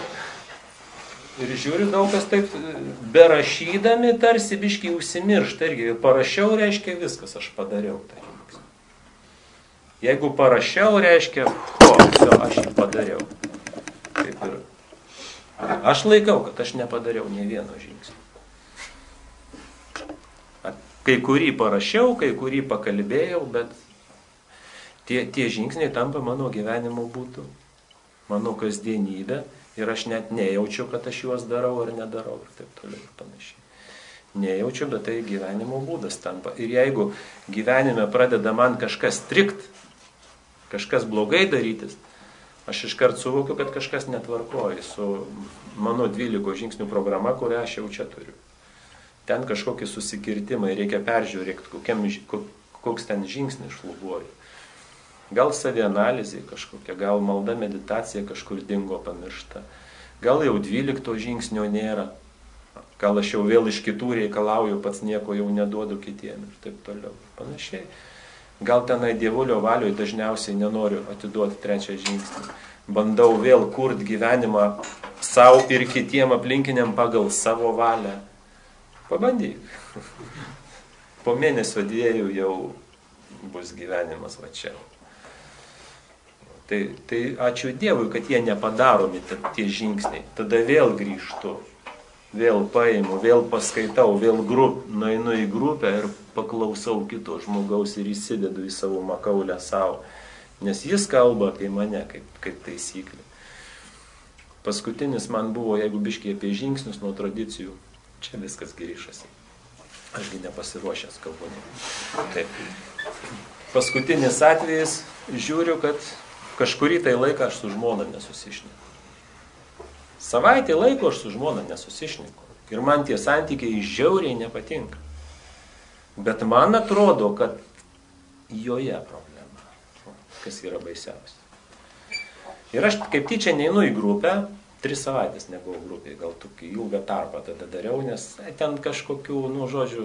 ir žiūriu, daug kas taip berašydami tarsi biškį užsimiršta. Irgi parašiau, reiškia viskas, aš padariau tą žingsnį. Jeigu parašiau, reiškia, aš jį padariau. Kaip ir. Aš laikau, kad aš nepadariau nei vieno žingsnio. Kai kurį parašiau, kai kurį pakalbėjau, bet tie žingsniai tampa mano gyvenimo būdu, mano kasdienybė ir aš net nejaučiu, kad aš juos darau ar nedarau ir taip toliau ir panašiai. Nejaučiu, bet tai gyvenimo būdas tampa. Ir jeigu gyvenime pradeda man kažkas strikt, kažkas blogai darytis, aš iškart suvokiu, kad kažkas netvarkoja su mano 12 žingsnių programa, kurią aš jau čia turiu. Ten kažkokie susikirtimai, reikia peržiūrėti, koks ten žingsnis šlubuoja. Gal savianalizė kažkokia, gal malda meditacija kažkur dingo pamiršta. Gal jau 12 žingsnio nėra. Gal aš jau vėl iš kitų reikalauju, pats nieko jau neduodu kitiem ir taip toliau. Panašiai. Gal tenai dievulio valioj dažniausiai nenoriu atiduoti 3 žingsnį. Bandau vėl kurti gyvenimą savo ir kitiem aplinkiniam pagal savo valią. Pabandyk. Po mėnesio 2 jau bus gyvenimas va čia. Tai ačiū Dievui, kad jie nepadaromi tie žingsniai. Tada vėl grįžtu, vėl paimu, vėl paskaitau, vėl nueinu į grupę ir paklausau kito žmogaus ir įsidedu į savo makaulę savo. Nes jis kalba apie mane kaip taisyklė. Paskutinis man buvo, jeigu biškiai apie žingsnius nuo tradicijų, čia viskas grįžasi. Ašgi nepasiruošęs kalbu. Taip. Paskutinis atvejis, žiūriu, kad kažkurį tai laiką aš su žmona nesusišneku. Savaitę laiko aš su žmona nesusišneku. Ir man tie santykiai žiauriai nepatinka. Bet man atrodo, kad joje problema. Kas yra baisiausia. Ir aš kaip tyčia neinu į grupę, 3 savaitės nebuvau grupėje, gal tokį ilgą tarpą tada dariau, nes ten kažkokių, žodžiu,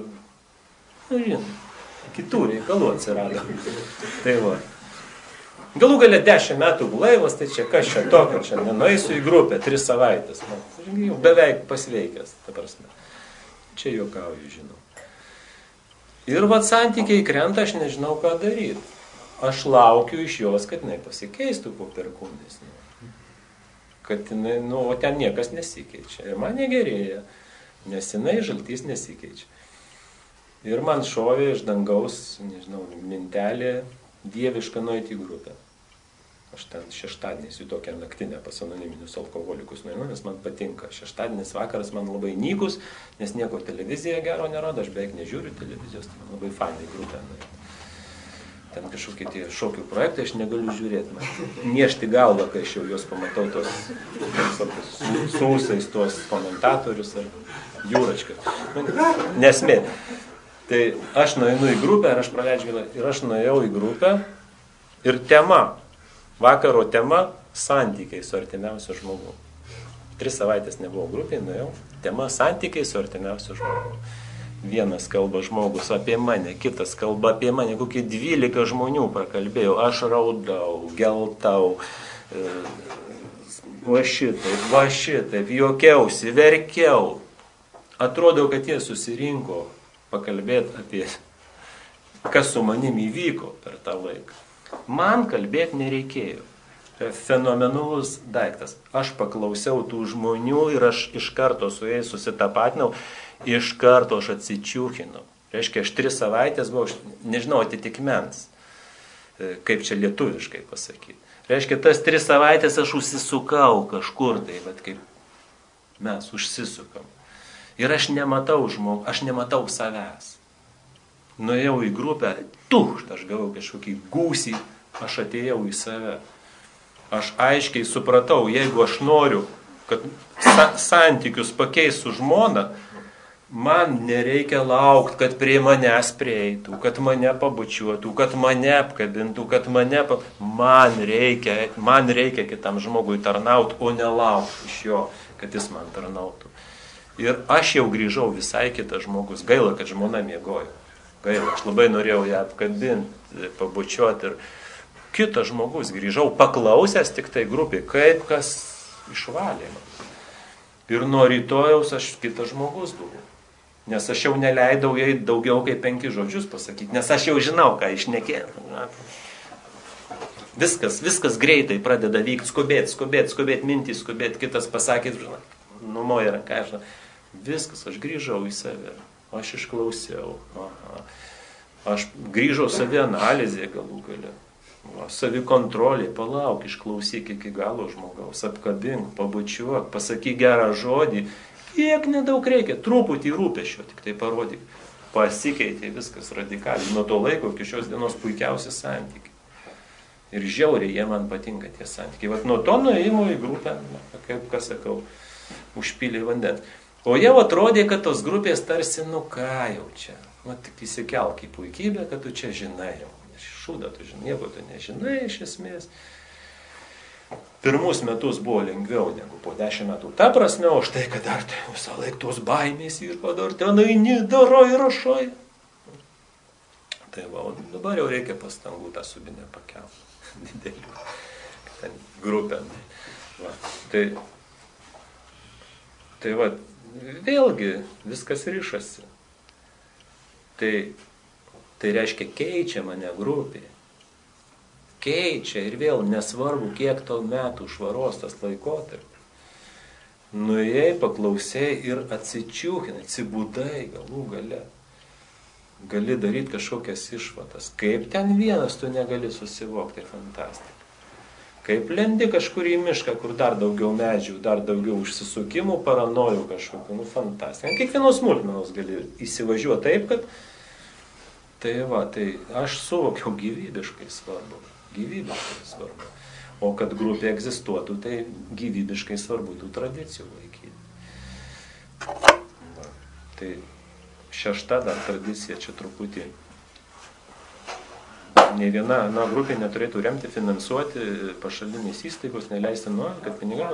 kitų reikalų atsirado. Tai va. Galų gale 10 metų blaivas, tai čia kas čia tokio, čia nenueisiu į grupę 3 savaitės. Jau beveik pasveikęs, ta prasme. Čia juokauju, žinau. Ir va santykiai krenta, aš nežinau ką daryti. Aš laukiu iš jos, kad jinai pasikeistų po perkūnais. Kad jinai, o ten niekas nesikeičia. Ir man negerėja, nes jinai žaltys nesikeičia. Ir man šovė iš dangaus, nežinau, mintelė dieviška nueiti į grupę. Aš ten šeštadieniais į tokią naktinę pas anoniminius alkoholikus nueinu, nes man patinka. Šeštadienis vakaras man labai nykus, nes nieko televizija gero nerodo, aš beveik nežiūriu televizijos, tai man labai fainai grupė. Ten kažkokie tie šokių projektai, aš negaliu žiūrėti. Man niešti galvą, kai aš jau juos pamatau, tos sausais, tos komentatorius ar jūračkas. Nesmė. Tai aš nueinu į grupę ir aš praleidžiu gilą. Ir aš nuėjau į grupę ir tema. Vakaro tema – santykiai su artimiausiu žmogu. 3 savaitės nebuvau grupėje, nuėjau. Tema – santykiai su artimiausiu žmogu. Vienas kalba žmogus apie mane, kitas kalba apie mane. Kokie 12 žmonių prakalbėjau. Aš raudau, geltau, va šitaip, juokiausi, verkiau. Atrodo, kad jie susirinko pakalbėti apie, kas su manim įvyko per tą laiką. Man kalbėti nereikėjo. Fenomenalus daiktas. Aš paklausiau tų žmonių ir aš iš karto su jais susitapatinau, iš karto aš atsičiūkinau. Reiškia, aš 3 savaitės buvau, nežinau, atitikmens, kaip čia lietuviškai pasakyti. Reiškia, tas 3 savaitės aš užsisukau kažkur, tai bet kaip mes užsisukam. Ir aš nematau žmogų, aš nematau savęs. Nuėjau į grupę, aš gavau kažkokį gūsį, aš atėjau į save. Aš aiškiai supratau, jeigu aš noriu, kad santykius pakeis su žmona, man nereikia laukti, kad prie manęs prieitų, kad mane pabučiuotų, kad mane apkabintų, kad man reikia kitam žmogui tarnauti, o nelaukti iš jo, kad jis man tarnautų. Ir aš jau grįžau visai kitas žmogus. Gaila, kad žmona miegojo. Gaila, aš labai norėjau ją apkabinti, pabučiuoti ir kitas žmogus grįžau, paklausęs tik tai grupį, kaip kas išvalė man. Ir nuo rytojaus aš kitas žmogus buvau. Nes aš jau neleidau jai daugiau kaip 5 žodžius pasakyti, nes aš jau žinau, ką išnekėjau. Viskas greitai pradeda vykti, skubėti, mintys skubėti, kitas pasakė, numoja ranką, viskas, aš grįžau į save. Aš išklausiau. Aš grįžau savianalizė galų gale. Savikontrolė, palauk, išklausyk iki galo žmogaus, apkabink, pabučiuok, pasakyk gerą žodį. Kiek nedaug reikia, truputį rūpesčio, tik tai parodyk. Pasikeitė viskas radikaliai. Nuo to laiko iki šios dienos puikiausi santykiai. Ir žiauriai jie man patinka tie santykiai. Vat nuo to nuėjimo į grupę, kaip kas sakau, užpylė vandens. O jau atrodė, kad tos grupės tarsi, ką jau čia. Tik įsikelk į puikybę, kad tu čia žinai. Šūdą tu žinai, nieko tu nežinai iš esmės. Pirmus metus buvo lengviau negu po 10 metų. Ta prasme, o štai, kad dar visą laiką tos baimės ir dar ten eini, darai ir rašai. Tai va, dabar jau reikia pastangų tą subinę pakelti. Didelių. Ten grupėm. Tai va, vėlgi viskas rišasi. Tai reiškia keičia mane grupė. Keičia ir vėl nesvarbu, kiek tau metų švaros tas laikotarpis. Nuėjai, paklausėjai ir atsičiūkinai, atsibudai galų gale. Gali daryti kažkokias išvadas. Kaip ten vienas tu negali susivokti, tai fantastika. Kaip lendi kažkur į mišką, kur dar daugiau medžių, dar daugiau užsisukimų, paranojų kažkokių, fantastika. Kiekvienos smulkmenos gali įsivažiuoti taip, kad tai aš suvokiau gyvybiškai svarbu. O kad grupė egzistuotų, tai gyvybiškai svarbu tų tradicijų laikyti. Tai 6 dar tradicija čia truputį. Ne viena grupė neturėtų remti, finansuoti pašalinės įstaigos, neleisti kad pinigai.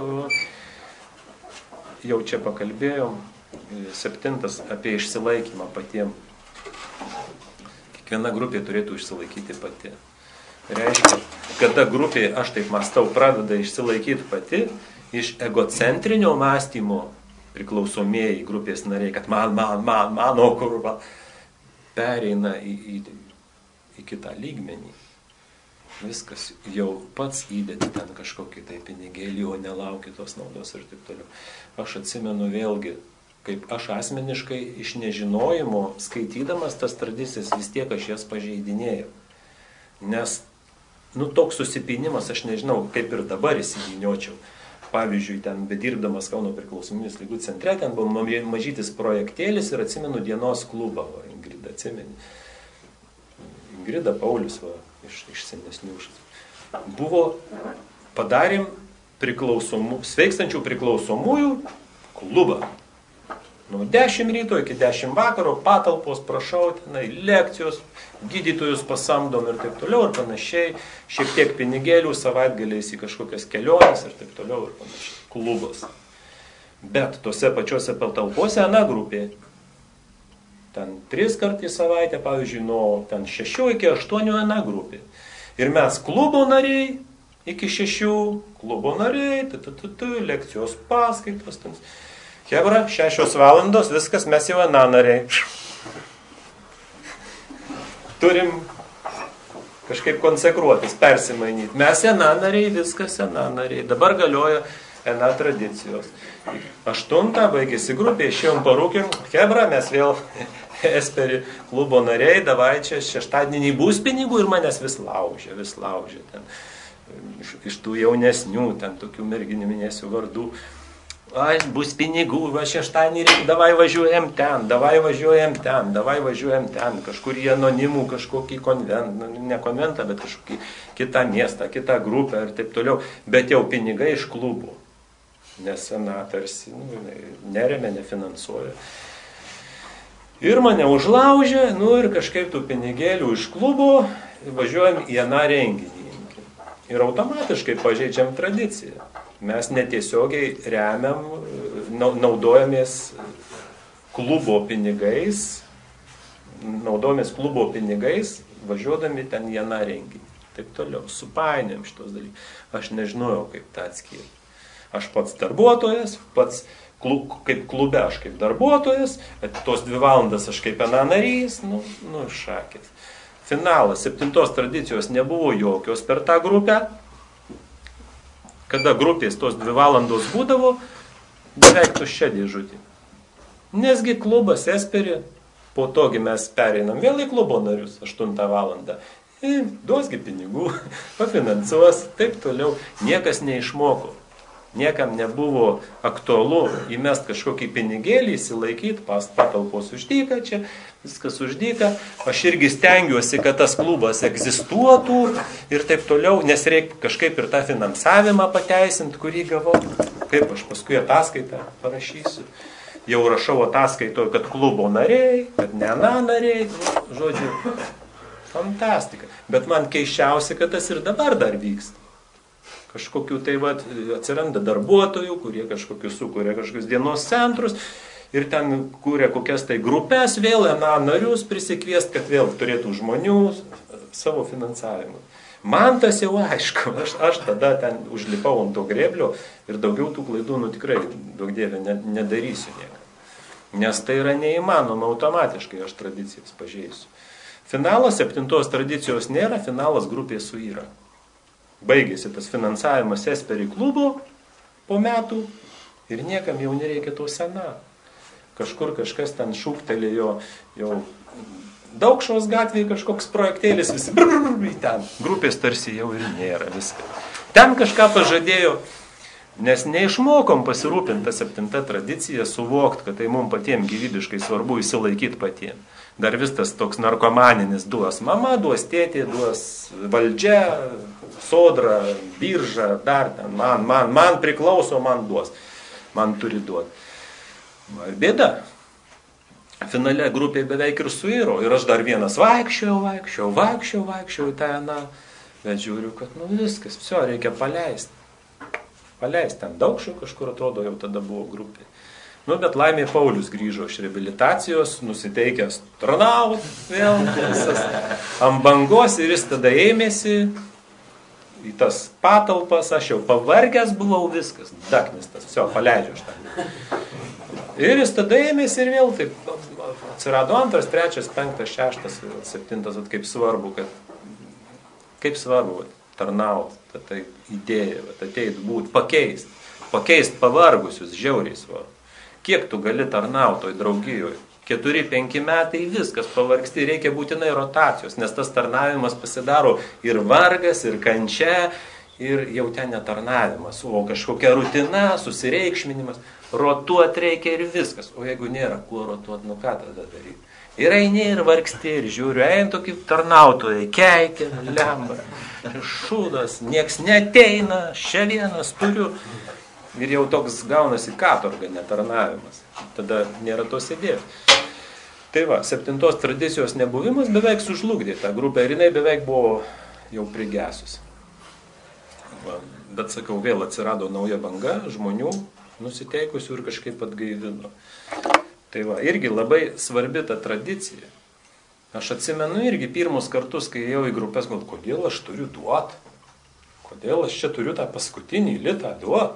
Jau čia pakalbėjom. 7 apie išsilaikymą patiem. Kiekviena grupė turėtų išsilaikyti pati. Reiškia, kada grupė, aš taip mąstau, pradeda išsilaikyti pati, iš egocentrinio mąstymo priklausomieji grupės nariai, kad mano kurva, pereina į kitą lygmenį. Viskas jau pats įdėti ten kažkokį tai pinigėlį, o nelauki tos naudos ir taip toliau. Aš atsimenu vėlgi, kaip aš asmeniškai iš nežinojimo, skaitydamas tas tradicijas, vis tiek aš jas pažeidinėjau. Nes toks susipinimas, aš nežinau, kaip ir dabar įsiginiočiau. Pavyzdžiui, ten bedirbdamas Kauno priklausomybės ligų centre, ten buvo mažytis projektėlis ir atsimenu dienos klubą, Ingrida atsimeni. Ingrida Paulius, iš senesnių. Buvo, padarėm sveikstančių priklausomųjų klubą. Nuo 10 ryto iki 10 vakaro patalpos, prašau, tenai lekcijos, gydytojus pasamdom ir taip toliau ir panašiai, šiek tiek pinigėlių, savaitgaliais į kažkokias keliones ir taip toliau ir panašiai. Klubas. Bet tose pačiose patalpose ana grupė. Ten 3 kartų į savaitę, pavyzdžiui, nuo 6 iki 8 ana grupė. Ir mes klubo nariai, iki 6 klubo nariai, lekcijos paskaitos. Hebra, 6 valandos, viskas, mes jau ana nariai. Turim kažkaip konsekruotis, persimainyti. Mes ana nariai, viskas ana nariai. Dabar galioja ana tradicijos. 8 baigėsi grupė, išėjom parūkim. Hebra, mes vėl esperi klubo nariai, davai čia šeštadienį bus pinigų ir manęs vis laužė. Ten, iš tų jaunesnių, ten tokių merginių minėsių vardų. Ai, bus pinigų, va šeštadienį, davai važiuojam ten, kažkur į anonimų, kažkokį konventą, ne konventą, bet kažkokį kitą miestą, kitą grupę ir taip toliau. Bet jau pinigai iš klubų, nes ana tarsi neremia, nefinansuoja. Ir mane užlaužė, ir kažkaip tų pinigėlių iš klubo važiuojam į aną renginį. Ir automatiškai pažeidžiam tradiciją. Mes netiesiogiai remiam, naudojamės klubo pinigais, važiuodami ten į aną renginį. Taip toliau, supainėm šitos dalykus. Aš nežinojau, kaip tą atskirti. Aš pats darbuotojas, kaip klube aš kaip darbuotojas, tos 2 valandas aš kaip aną narys, šakės. Finalas 7 tradicijos nebuvo jokios per tą grupę. Kada grupės tos 2 valandos būdavo, beveik tuščia dėžutė. Nesgi klubas esperi, po togi mes pereinam vėl į klubo narius 8 valandą. Duosgi pinigų, pafinansuos, taip toliau. Niekas neišmoko. Niekam nebuvo aktualu įmest kažkokį pinigėlį, įsilaikyti, patalpos uždyka čia, viskas uždyka. Aš irgi stengiuosi, kad tas klubas egzistuotų ir taip toliau, nes reikia kažkaip ir tą finansavimą pateisinti, kurį gavau. Kaip aš paskui ataskaitą parašysiu. Jau rašau ataskaitoje, kad klubo nariai, kad ne ana nariai, žodžiu, fantastika. Bet man keiščiausia, kad tas ir dabar dar vyksta. Kažkokių atsiranda darbuotojų, kurie sukuria kažkokius dienos centrus ir ten kūrė kokias grupės, vėl ana narius prisikviest, kad vėl turėtų žmonių savo finansavimą. Man tas jau aišku, aš tada ten užlipau ant to grėblio ir daugiau tų klaidų, tikrai, daug dievė, nedarysiu niekam. Nes tai yra neįmanoma automatiškai, aš tradicijas pažeisiu. Finalas 7 tradicijos nėra, finalas grupė suyra. Baigėsi tas finansavimas esperi klubo po metų ir niekam jau nereikia to sena. Kažkur kažkas ten šūktelėjo, jau Daugšos gatvėje kažkoks projektėlis, visi ten. Grupės tarsi jau ir nėra viską. Ten kažką pažadėjo, nes neišmokom pasirūpinti tą 7 tradiciją, suvokti, kad tai mums patiems gyvybiškai svarbu įsilaikyti patiems. Dar vis tas toks narkomaninis duos mama, duos tėtė, duos valdžia, sodra, birža, dar ten, man priklauso, man duos, man turi duoti. Ir bėda. Finale grupė beveik ir suiro. Ir aš dar vienas vaikščiau į tą aną. Bet žiūriu, kad viskas, reikia paleisti. Paleisti ten Daugšų kažkur atrodo, jau tada buvo grupė. Bet laimė Paulius grįžo iš reabilitacijos, nusiteikęs tarnauti vėl, visas ant bangos ir jis tada ėmėsi į tas patalpas, aš jau pavargęs buvau, viskas, daknis tas, paleidžiu aš tą. Ir jis tada ėmėsi ir vėl taip atsirado 2, 3, 5, 6, 7, kaip svarbu tarnauti, tai idėja, ateit būt, pakeist pavargusius, žiauriai svarbu. Kiek tu gali tarnauti toj draugijoje? 4-5 metai viskas, pavargsti, reikia būtinai rotacijos, nes tas tarnavimas pasidaro ir vargas, ir kančia, ir jau ten netarnavimas, o kažkokia rutina, susireikšminimas, rotuot reikia ir viskas, o jeigu nėra kuo rotuot, nu ką tada daryti? Ir eini ir vargsti, ir žiūriu, eini tokį tarnautojai, keikia, lemba, šūdas, nieks neteina, šia vienas turiu. Ir jau toks gaunasi katorga, netarnavimas. Tada nėra to sėdėti. Tai va, 7 tradicijos nebuvimas beveik sužlugdė tą grupę ir jinai beveik buvo jau prigesus. Va, bet sakau, vėl atsirado nauja banga žmonių nusiteikusių ir kažkaip atgaivino. Tai va, irgi labai svarbi ta tradicija. Aš atsimenu irgi pirmus kartus, kai ėjau į grupės, galvoju, kodėl aš turiu duot? Kodėl aš čia turiu tą paskutinį litą duot?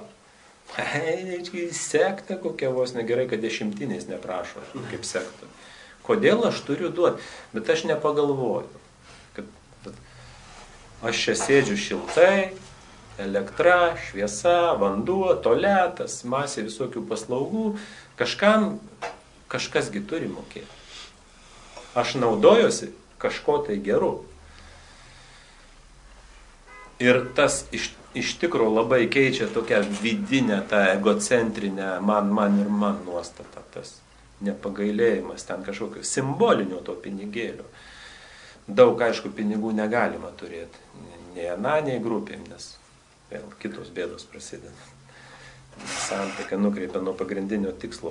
Sekta kokia vos negerai, kad 10 neprašo, kaip sekta. Kodėl aš turiu duot? Bet aš nepagalvoju, kad aš čia sėdžiu šiltai, elektra, šviesa, vanduo, tualetas, masė visokių paslaugų. Kažkasgi turi mokėti. Aš naudojuosi kažko tai geru. Ir tas iš tikro labai keičia tokią vidinę, tą egocentrinę man ir man nuostatą. Tas nepagailėjimas ten kažkokio simbolinio to pinigėlio. Daug, aišku, pinigų negalima turėti. Nei grupėm, nes vėl kitos bėdos prasideda. Santaka nukreipia nuo pagrindinio tikslo.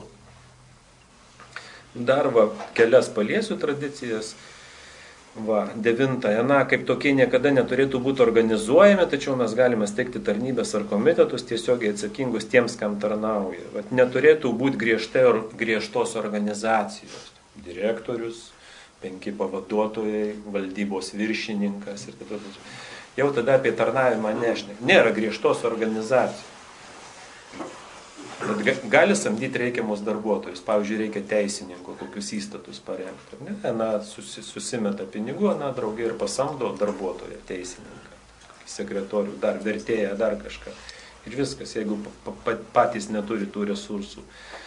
Dar va, kelias paliesių tradicijas. Va, 9. Kaip tokie niekada neturėtų būti organizuojami, tačiau mes galime steigti tarnybės ar komitetus tiesiogiai atsakingus tiems, kam tarnauja. Va, neturėtų būti griežtos organizacijos. Direktorius, 5 pavaduotojai, valdybos viršininkas ir taip. Jau tada apie tarnavimą nešneka. Nėra griežtos organizacijos. Bet gali samdyti reikiamus darbuotojus. Pavyzdžiui, reikia teisininko, kokius įstatus parengti. Susimeta pinigų, draugė ir pasamdo darbuotoją, teisininką, sekretorių, dar vertėją, dar kažką. Ir viskas, jeigu patys neturi tų resursų.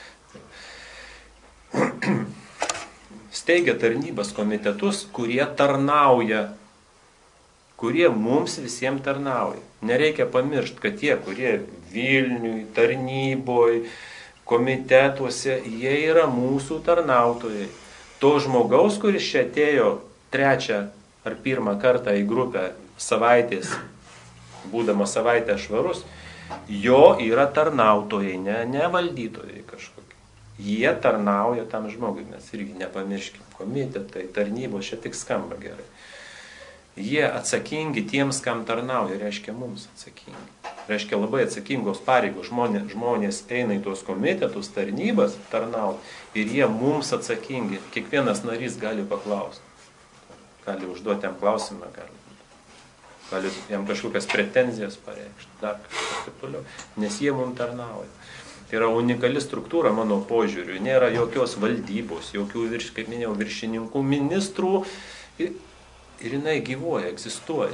Steigia tarnybas komitetus, kurie tarnauja, kurie mums visiems tarnauja. Nereikia pamiršti, kad tie, kurie Vilniui, tarnyboj, komitetuose, jie yra mūsų tarnautojai. To žmogaus, kuris čia atėjo 3 ar 1 kartą į grupę savaitės, būdamas savaitę švarus, jo yra tarnautojai, ne valdytojai kažkokie. Jie tarnauja tam žmogui, mes irgi nepamirškim, komitetai, tarnybos, čia tik skamba gerai. Jie atsakingi tiems, kam tarnauja, reiškia mums atsakingi. Reiškia labai atsakingos pareigos, žmonės eina į tuos komitetus, tarnybas tarnauti ir jie mums atsakingi. Kiekvienas narys gali paklausti, gali užduoti jam klausimą, gali jam kažkokias pretenzijas pareikšti, dar kažkas taip toliau, nes jie mums tarnauja. Tai yra unikali struktūra mano požiūriu, nėra jokios valdybos, jokių, kaip minėjau, viršininkų, ministrų ir jinai gyvuoja, egzistuoja.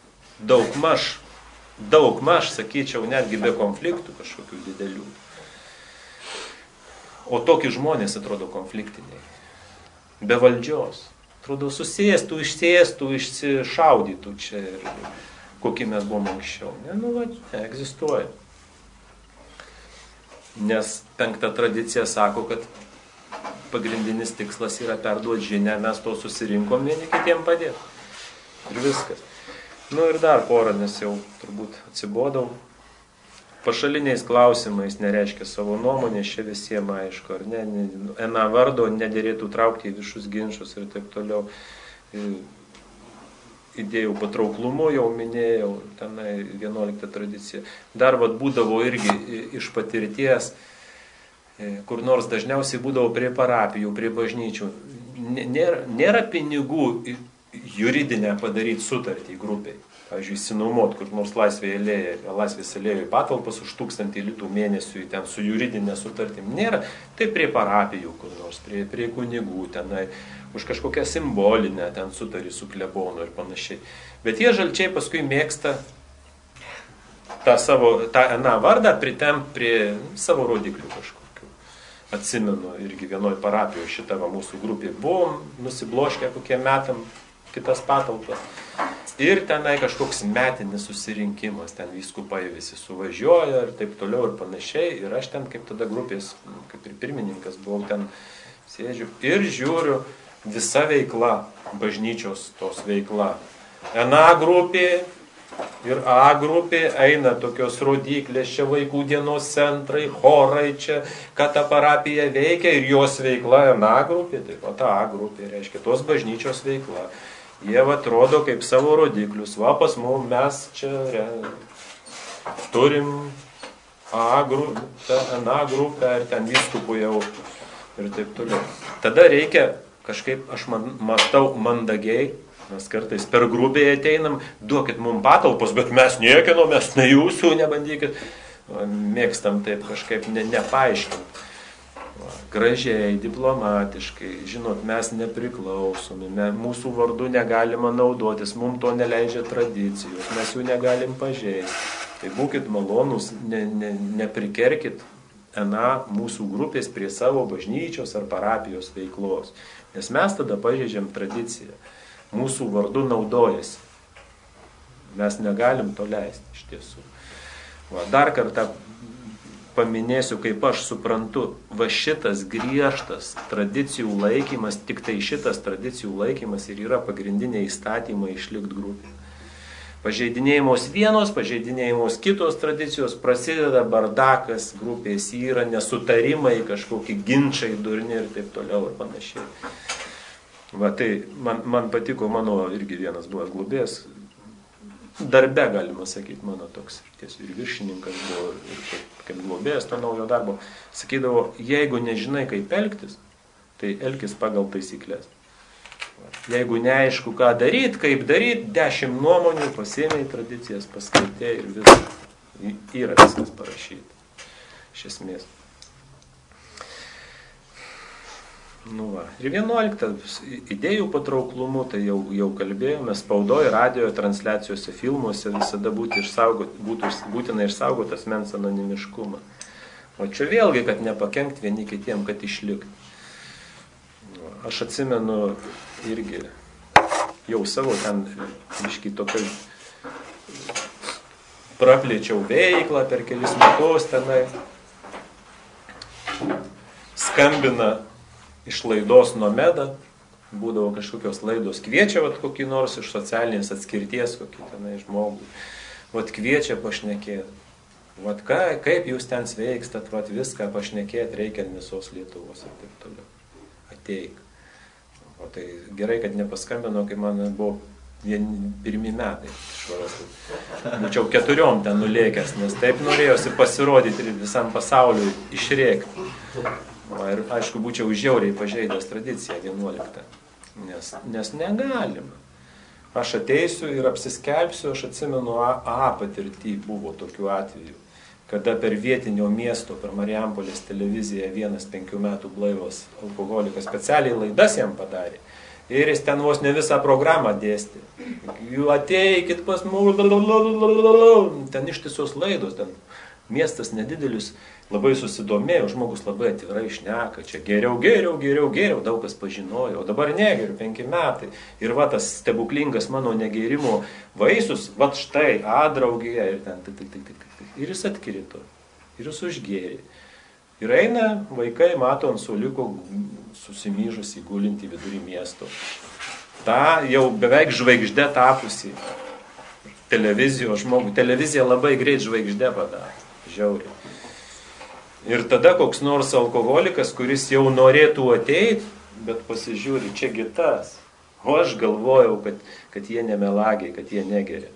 Daugmaž, sakyčiau, netgi be konfliktų kažkokių didelių. O tokie žmonės atrodo konfliktiniai. Be valdžios. Atrodo susėstų, išsišaudytų čia ir kokie mes buvom anksčiau. Egzistuoja. Nes 5 tradicija sako, kad pagrindinis tikslas yra perduoti žinią, mes to susirinkom vieni kitiem padėti. Ir viskas. Ir dar porą, nes jau turbūt atsibodau. Pašaliniais klausimais nereiškia savo nuomonės, čia visiems aišku, ar ne, NA vardo nedėrėtų traukti į viešus ginčus ir taip toliau. Idėjų patrauklumu jau minėjau, tenai 11 tradicija. Dar būdavo irgi iš patirties, kur nors dažniausiai būdavo prie parapijų, prie bažnyčių. Nėra pinigų juridinę padaryti sutartį grupiai. Pavyzdžiui, sinuomot kur nors Laisvės alėjoje patalpas už 1000 litų mėnesiui ten su juridinė sutartim. Nėra. Tai prie parapijų kur nors, prie kunigų tenai, už kažkokią simbolinę ten sutarį su klebonu ir panašiai. Bet tie žalčiai paskui mėgsta tą NA vardą pritempt prie savo rodiklių kažkokių. atsimenu, irgi vienoj parapijoje šitą mūsų grupė buvom nusibloškę kokiem metam kitas patalpas. Ir tenai kažkoks metinis susirinkimas, ten vyskupai visi suvažiuoja ir taip toliau ir panašiai. Ir aš ten kaip tada grupės, kaip ir pirmininkas buvau, ten sėdžiu ir žiūriu visa veikla, bažnyčios tos veikla. NA grupė ir A grupė eina tokios rodiklės, čia vaikų dienos centrai, chorai čia, ką ta parapija veikia ir jos veikla NA grupė, taip pat A grupė, reiškia tos bažnyčios veikla. Jie atrodo kaip savo rodiklius, va pas mums mes čia turim A grupę, NA grupę ir ten vyskupų jau ir taip toliau. Tada reikia kažkaip, aš matau mandagiai, mes kartais per grubiai ateinam, duokit mums patalpos, bet mes niekino, mes ne jūsų, nebandykit. Mėgstam taip kažkaip nepaaiškinti. Gražiai, diplomatiškai, žinot, mes nepriklausomi, mūsų vardu negalima naudotis, mums to neleidžia tradicijos, mes jų negalim pažeisti. Tai būkit malonus, neprikerkit mūsų grupės prie savo bažnyčios ar parapijos veiklos, nes mes tada pažeidžiam tradiciją. Mūsų vardu naudojasi. Mes negalim to leisti iš tiesų. Dar kartą paminėsiu, kaip aš suprantu, va šitas griežtas tradicijų laikymas, tik tai šitas tradicijų laikymas ir yra pagrindiniai įstatymai išlikt grupė. Pažeidinėjimos vienos, pažeidinėjimos kitos tradicijos, prasideda bardakas, grupės yra, nesutarimai, kažkokie ginčai, durni ir taip toliau ir panašiai. Va, tai man patiko, mano irgi vienas buvęs globėjas, darbe galima sakyti, mano toks ir viršininkas buvo, ir kaip globėjas to naujo darbo, sakydavo, jeigu nežinai kaip elgtis, tai elkis pagal taisyklės. Jeigu neaišku, ką daryti, kaip daryti, 10 nuomonių, pasiėmė tradicijas, paskaitė ir viskas. Yra viskas parašyta, iš esmės. Ir 11. Idėjų patrauklumu, tai jau kalbėjome, spaudoje, radijo, transliacijose, filmuose visada būtina išsaugoti asmens anonimiškumą. O čia vėlgi, kad nepakenkt vieni kitiem, kad išlikti. Aš atsimenu irgi jau savo ten biškį tokiai praplėčiau veiklą per kelis metus tenai. Skambina iš laidos Nomeda, būdavo kažkokios laidos, kviečia kokį nors iš socialinės atskirties, kokį tenai žmogų, kviečia pašnekėti. Kaip jūs ten sveikstat, viską pašnekėti reikia visos Lietuvos ir taip toliau. Ateik. O tai gerai, kad nepaskambino, kai man buvo pirmi metai švaros. Būčiau 4 ten nulėkęs, nes taip norėjosi pasirodyti ir visam pasauliu išrėkti. Ir aišku, būčiau žiauriai pažeidęs tradiciją 11. Nes negalima. Aš ateisiu ir apsiskelbsiu, aš atsimenu A patirtį buvo tokių atvejų, kada per vietinio miesto, per Marijampolės televiziją 5 metų blaivas alkoholikas specialiai laidas jam padarė. Ir jis ten vos ne visą programą dėstė. Jų ateikit pas mus, ten ištisos laidos, ten miestas nedidelis, labai susidomėjo, žmogus labai atvirai šneka, čia geriau, daug kas pažinojo, o dabar negeriu, 5 metai. Ir tas stebuklingas mano negerimo vaisius, štai, draugėje, ir ten, ir jis atkrito, ir jis užgėrė. Ir eina vaikai, mato ant suoliuko susimyžusi, gulinti vidury miesto. Ta jau beveik žvaigždė tapusi televizijos žmogų. Televizija labai greit žvaigždė padarė, žiauriai. Ir tada koks nors alkoholikas, kuris jau norėtų ateiti, bet pasižiūri, čiagi tas. O aš galvojau, kad jie nemelagiai, kad jie negeria.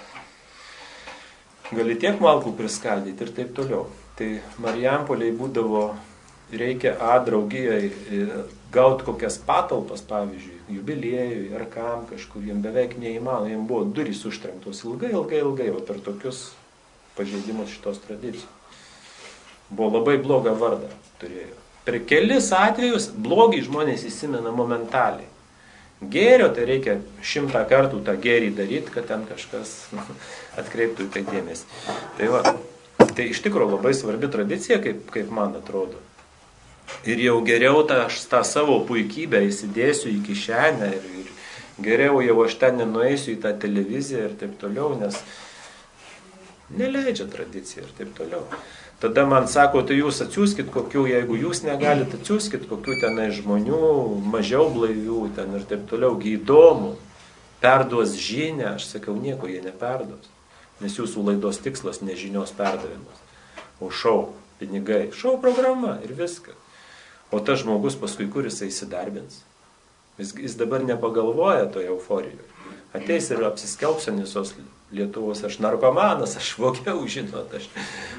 Gali tiek malkų priskaldyti ir taip toliau. Tai Marijampoliai būdavo, reikia draugijai gauti kokias patalpas, pavyzdžiui, jubiliejui ar kam kažkur, jiems beveik neįmanoma, jiems buvo durys užtrenktos ilgai, o per tokius pažeidimus šitos tradicijos. Buvo labai blogą vardą turėjo. Per kelis atvejus blogiai žmonės įsimena momentaliai. Gėrio, tai reikia 100 kartų tą gėrį daryti, kad ten kažkas atkreiptų į tai dėmesį. Tai iš tikrųjų labai svarbi tradicija, kaip man atrodo. Ir jau geriau aš tą savo puikybę įsidėsiu į kišenę ir geriau jau aš ten nenueisiu į tą televiziją ir taip toliau, nes neleidžia tradicija ir taip toliau. Tada man sako, tai jūs atsiųskit kokių, jeigu jūs negalite, atsiųskit kokių tenai žmonių, mažiau blaivių ten ir taip toliau, įdomu, perduos žinią, aš sakau, nieko jie neperduos, nes jūsų laidos tikslas ne žinios perdavimas, o šou, pinigai, šou programa ir viskas. O tas žmogus paskui, kur jisai įsidarbins, jis dabar nepagalvoja toje euforijoje. Ateis ir apsiskelbs ant visos Lietuvos, aš narkomanas, aš vogiau, žinot, aš...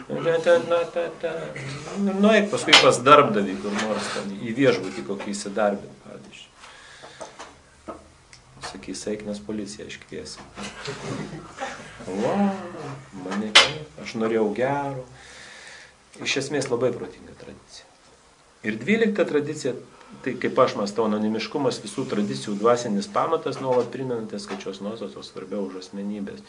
Nueik paskui pas darbdavį, kur nors ten, į viešbutį kokį įsidarbint, pavyzdžiui. Sakys, eik, nes policiją iškviesim. Mane, aš norėjau gero. Iš esmės labai protinga tradicija. Ir 12 tradicija, tai kaip aš mąstau, anonimiškumas visų tradicijų dvasinis pamatas, nuolat primenantis, kad šios nuostatos svarbiau už asmenybės.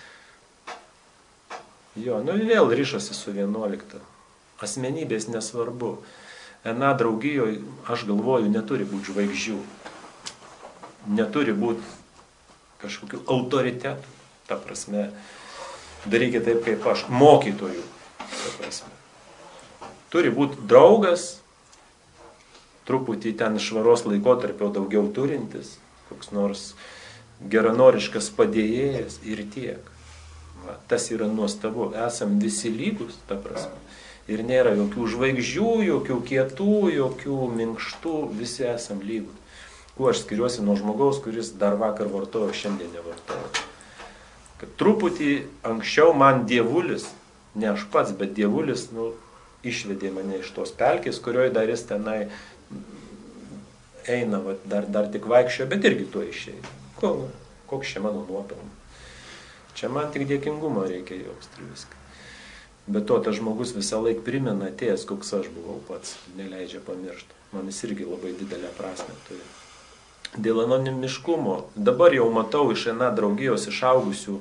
Jo, vėl ryšasi su 11. Asmenybės nesvarbu. Na, draugijoje, aš galvoju, neturi būti žvaigždžių. Neturi būti kažkokių autoritetų. Ta prasme, darykite taip kaip aš, mokytojų. Ta prasme. Turi būti draugas, truputį ten švaros laikotarpio daugiau turintis, koks nors geranoriškas padėjėjas ir tiek. Va, tas yra nuostabu. Esam visi lygus, ta prasme. Ir nėra jokių žvaigždžių, jokių kietų, jokių minkštų, visi esam lygus. Kuo aš skiriuosi nuo žmogaus, kuris dar vakar vartojo, šiandien nevartojo. Kad truputį anksčiau man dievulis, ne aš pats, bet dievulis, išvedė mane iš tos pelkės, kurioje dar jis tenai eina, dar tik vaikščio, bet irgi tuo išeina. Koks čia mano nuopelnas? Čia man tik dėkingumo reikia jausti ir viską. Bet to tas žmogus visą laiką primena atėjęs, koks aš buvau pats, neleidžia pamiršti. Man jis irgi labai didelę prasmę turi. Dėl anonimiškumo, dabar jau matau iš draugijos išaugusių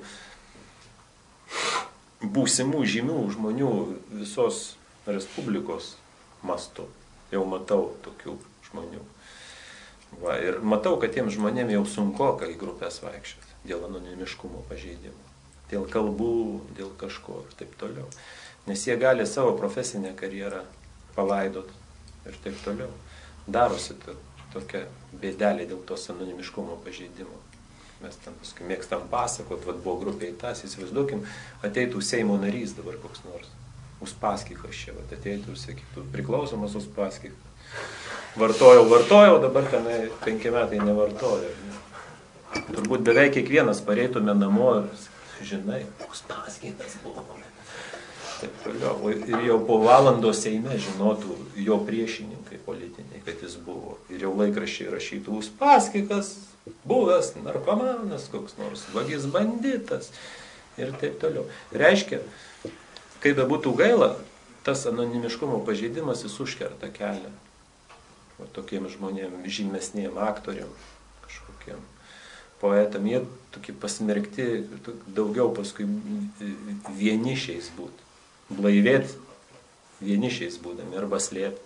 būsimų žymių žmonių visos Respublikos mastu. Jau matau tokių žmonių. Va, ir matau, kad tiem žmonėm jau sunkoka į grupės vaikščioti dėl anonimiškumo pažeidimo. Dėl kalbų, dėl kažko ir taip toliau. Nes jie gali savo profesinę karjerą palaidot ir taip toliau. Darosi tokia bėdelė dėl tos anonimiškumo pažeidimo. Mes ten paskui mėgstam pasakot, buvo grupė į tas, įsivaizduokim, ateitų Seimo narys dabar koks nors. Uspaskichas čia, ateitų ir sakytų, priklausomas Uspaskichas. Vartojau, dabar tenai 5 metai nevartoju. Turbūt beveik kiekvienas pareitume namo ir, žinai, Uspaskichas buvo. Taip toliau. Ir jau po valandos Seime žinotų jo priešininkai politiniai, kad jis buvo. Ir jau laikraščiai rašytų Uspaskichas, buvęs narkomanas, koks nors vagis banditas ir taip toliau. Reiškia, kai bebūtų gaila, tas anonimiškumo pažeidimas jis užkerta kelią. O tokiem žmonėm, žymesniem aktoriam, kažkokiem poetam, jie tokie pasmerkti daugiau paskui vienišiais būti. Blaivėti vienišiais būdami arba slėpti.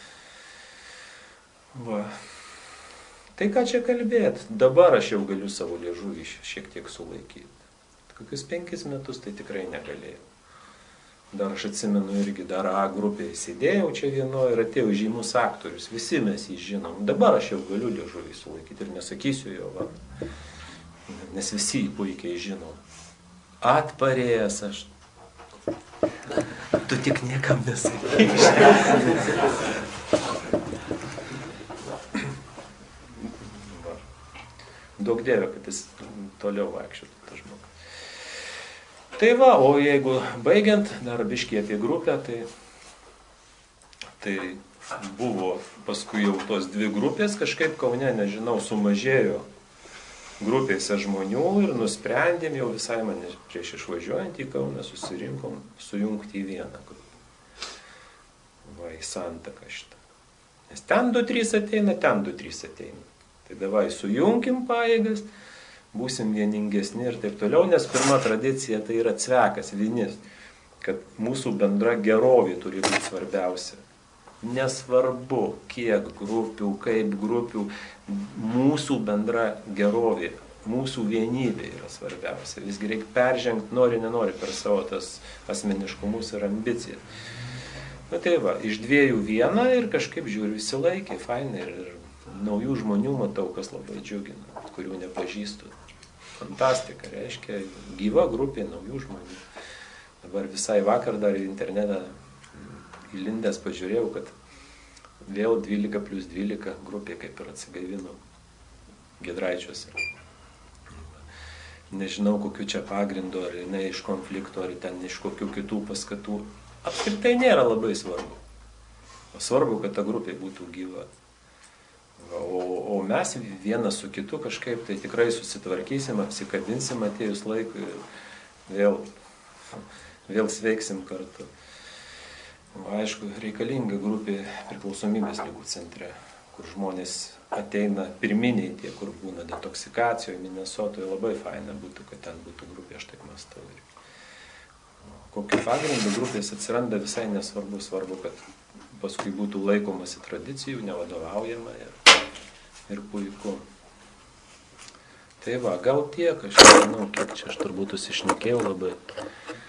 Va. Tai ką čia kalbėti? Dabar aš jau galiu savo liežuvį šiek tiek sulaikyti. Kokius 5 metus tai tikrai negalėjau. Dar aš atsimenu irgi dar A grupėje sėdėjau čia vienoje ir atėjo žymus aktorius. Visi mes jį žinom. Dabar aš jau galiu liežuvį sulaikyti ir nesakysiu jo. Va. Nes visi jį puikiai žinom. Atparėjęs aš. Tu tik niekam nesakysi. Daug dievė, kad jis toliau vaikščiotų tas žmogus. Tai va, o jeigu baigiant, dar biškį apie grupę, tai buvo paskui jau tos 2 grupės, kažkaip Kaune, nežinau, sumažėjo grupėse žmonių ir nusprendėm jau visai mane prieš išvažiuojant į Kauną susirinkom sujungti į vieną grupę. Va, į santaką šitą. Nes ten 2-3 ateina, ten 2-3 ateina. Tai davai sujunkim pajėgas, būsim vieningesni ir taip toliau, nes pirma tradicija tai yra cvekas, vinis, kad mūsų bendra gerovė turi būti svarbiausia. nesvarbu, kiek grupių, kaip grupių, mūsų bendra gerovė, mūsų vienybė yra svarbiausia. Visgi reikia peržengti, nori, nenori, per savo tas asmeniškumus ir ambicijas. Na tai va, iš 2 1 ir kažkaip žiūriu, visi laikė, fainai, ir naujų žmonių matau, kas labai džiugina, kurių nepažįstu. Fantastika, reiškia, gyva grupė naujų žmonių. Dabar visai vakar dar į internetą įlindęs pažiūrėjau, kad vėl 12+12 grupė kaip ir atsigaivino Giedraičiuose. Nežinau, kokiu čia pagrindu, ar jinai iš konflikto, ar ten iš kokių kitų paskatų. Apskritai nėra labai svarbu. O svarbu, kad ta grupė būtų gyva. O mes vienas su kitu kažkaip tai tikrai susitvarkysim, apsikabinsim atėjus laikui ir vėl sveiksim kartu. Aišku, reikalinga grupė priklausomybės ligų centre, kur žmonės ateina pirminiai tie, kur būna detoksikacijoje, Minesotoje, labai faina būtų, kad ten būtų grupė, aš taip mąstau. Kokiu pagrindu grupės atsiranda visai nesvarbu, svarbu, kad paskui būtų laikomasi tradicijų, nevadovaujama ir puiku. Tai va, gal tiek, aš nežinau, kiek čia aš turbūt užsišnekėjau labai.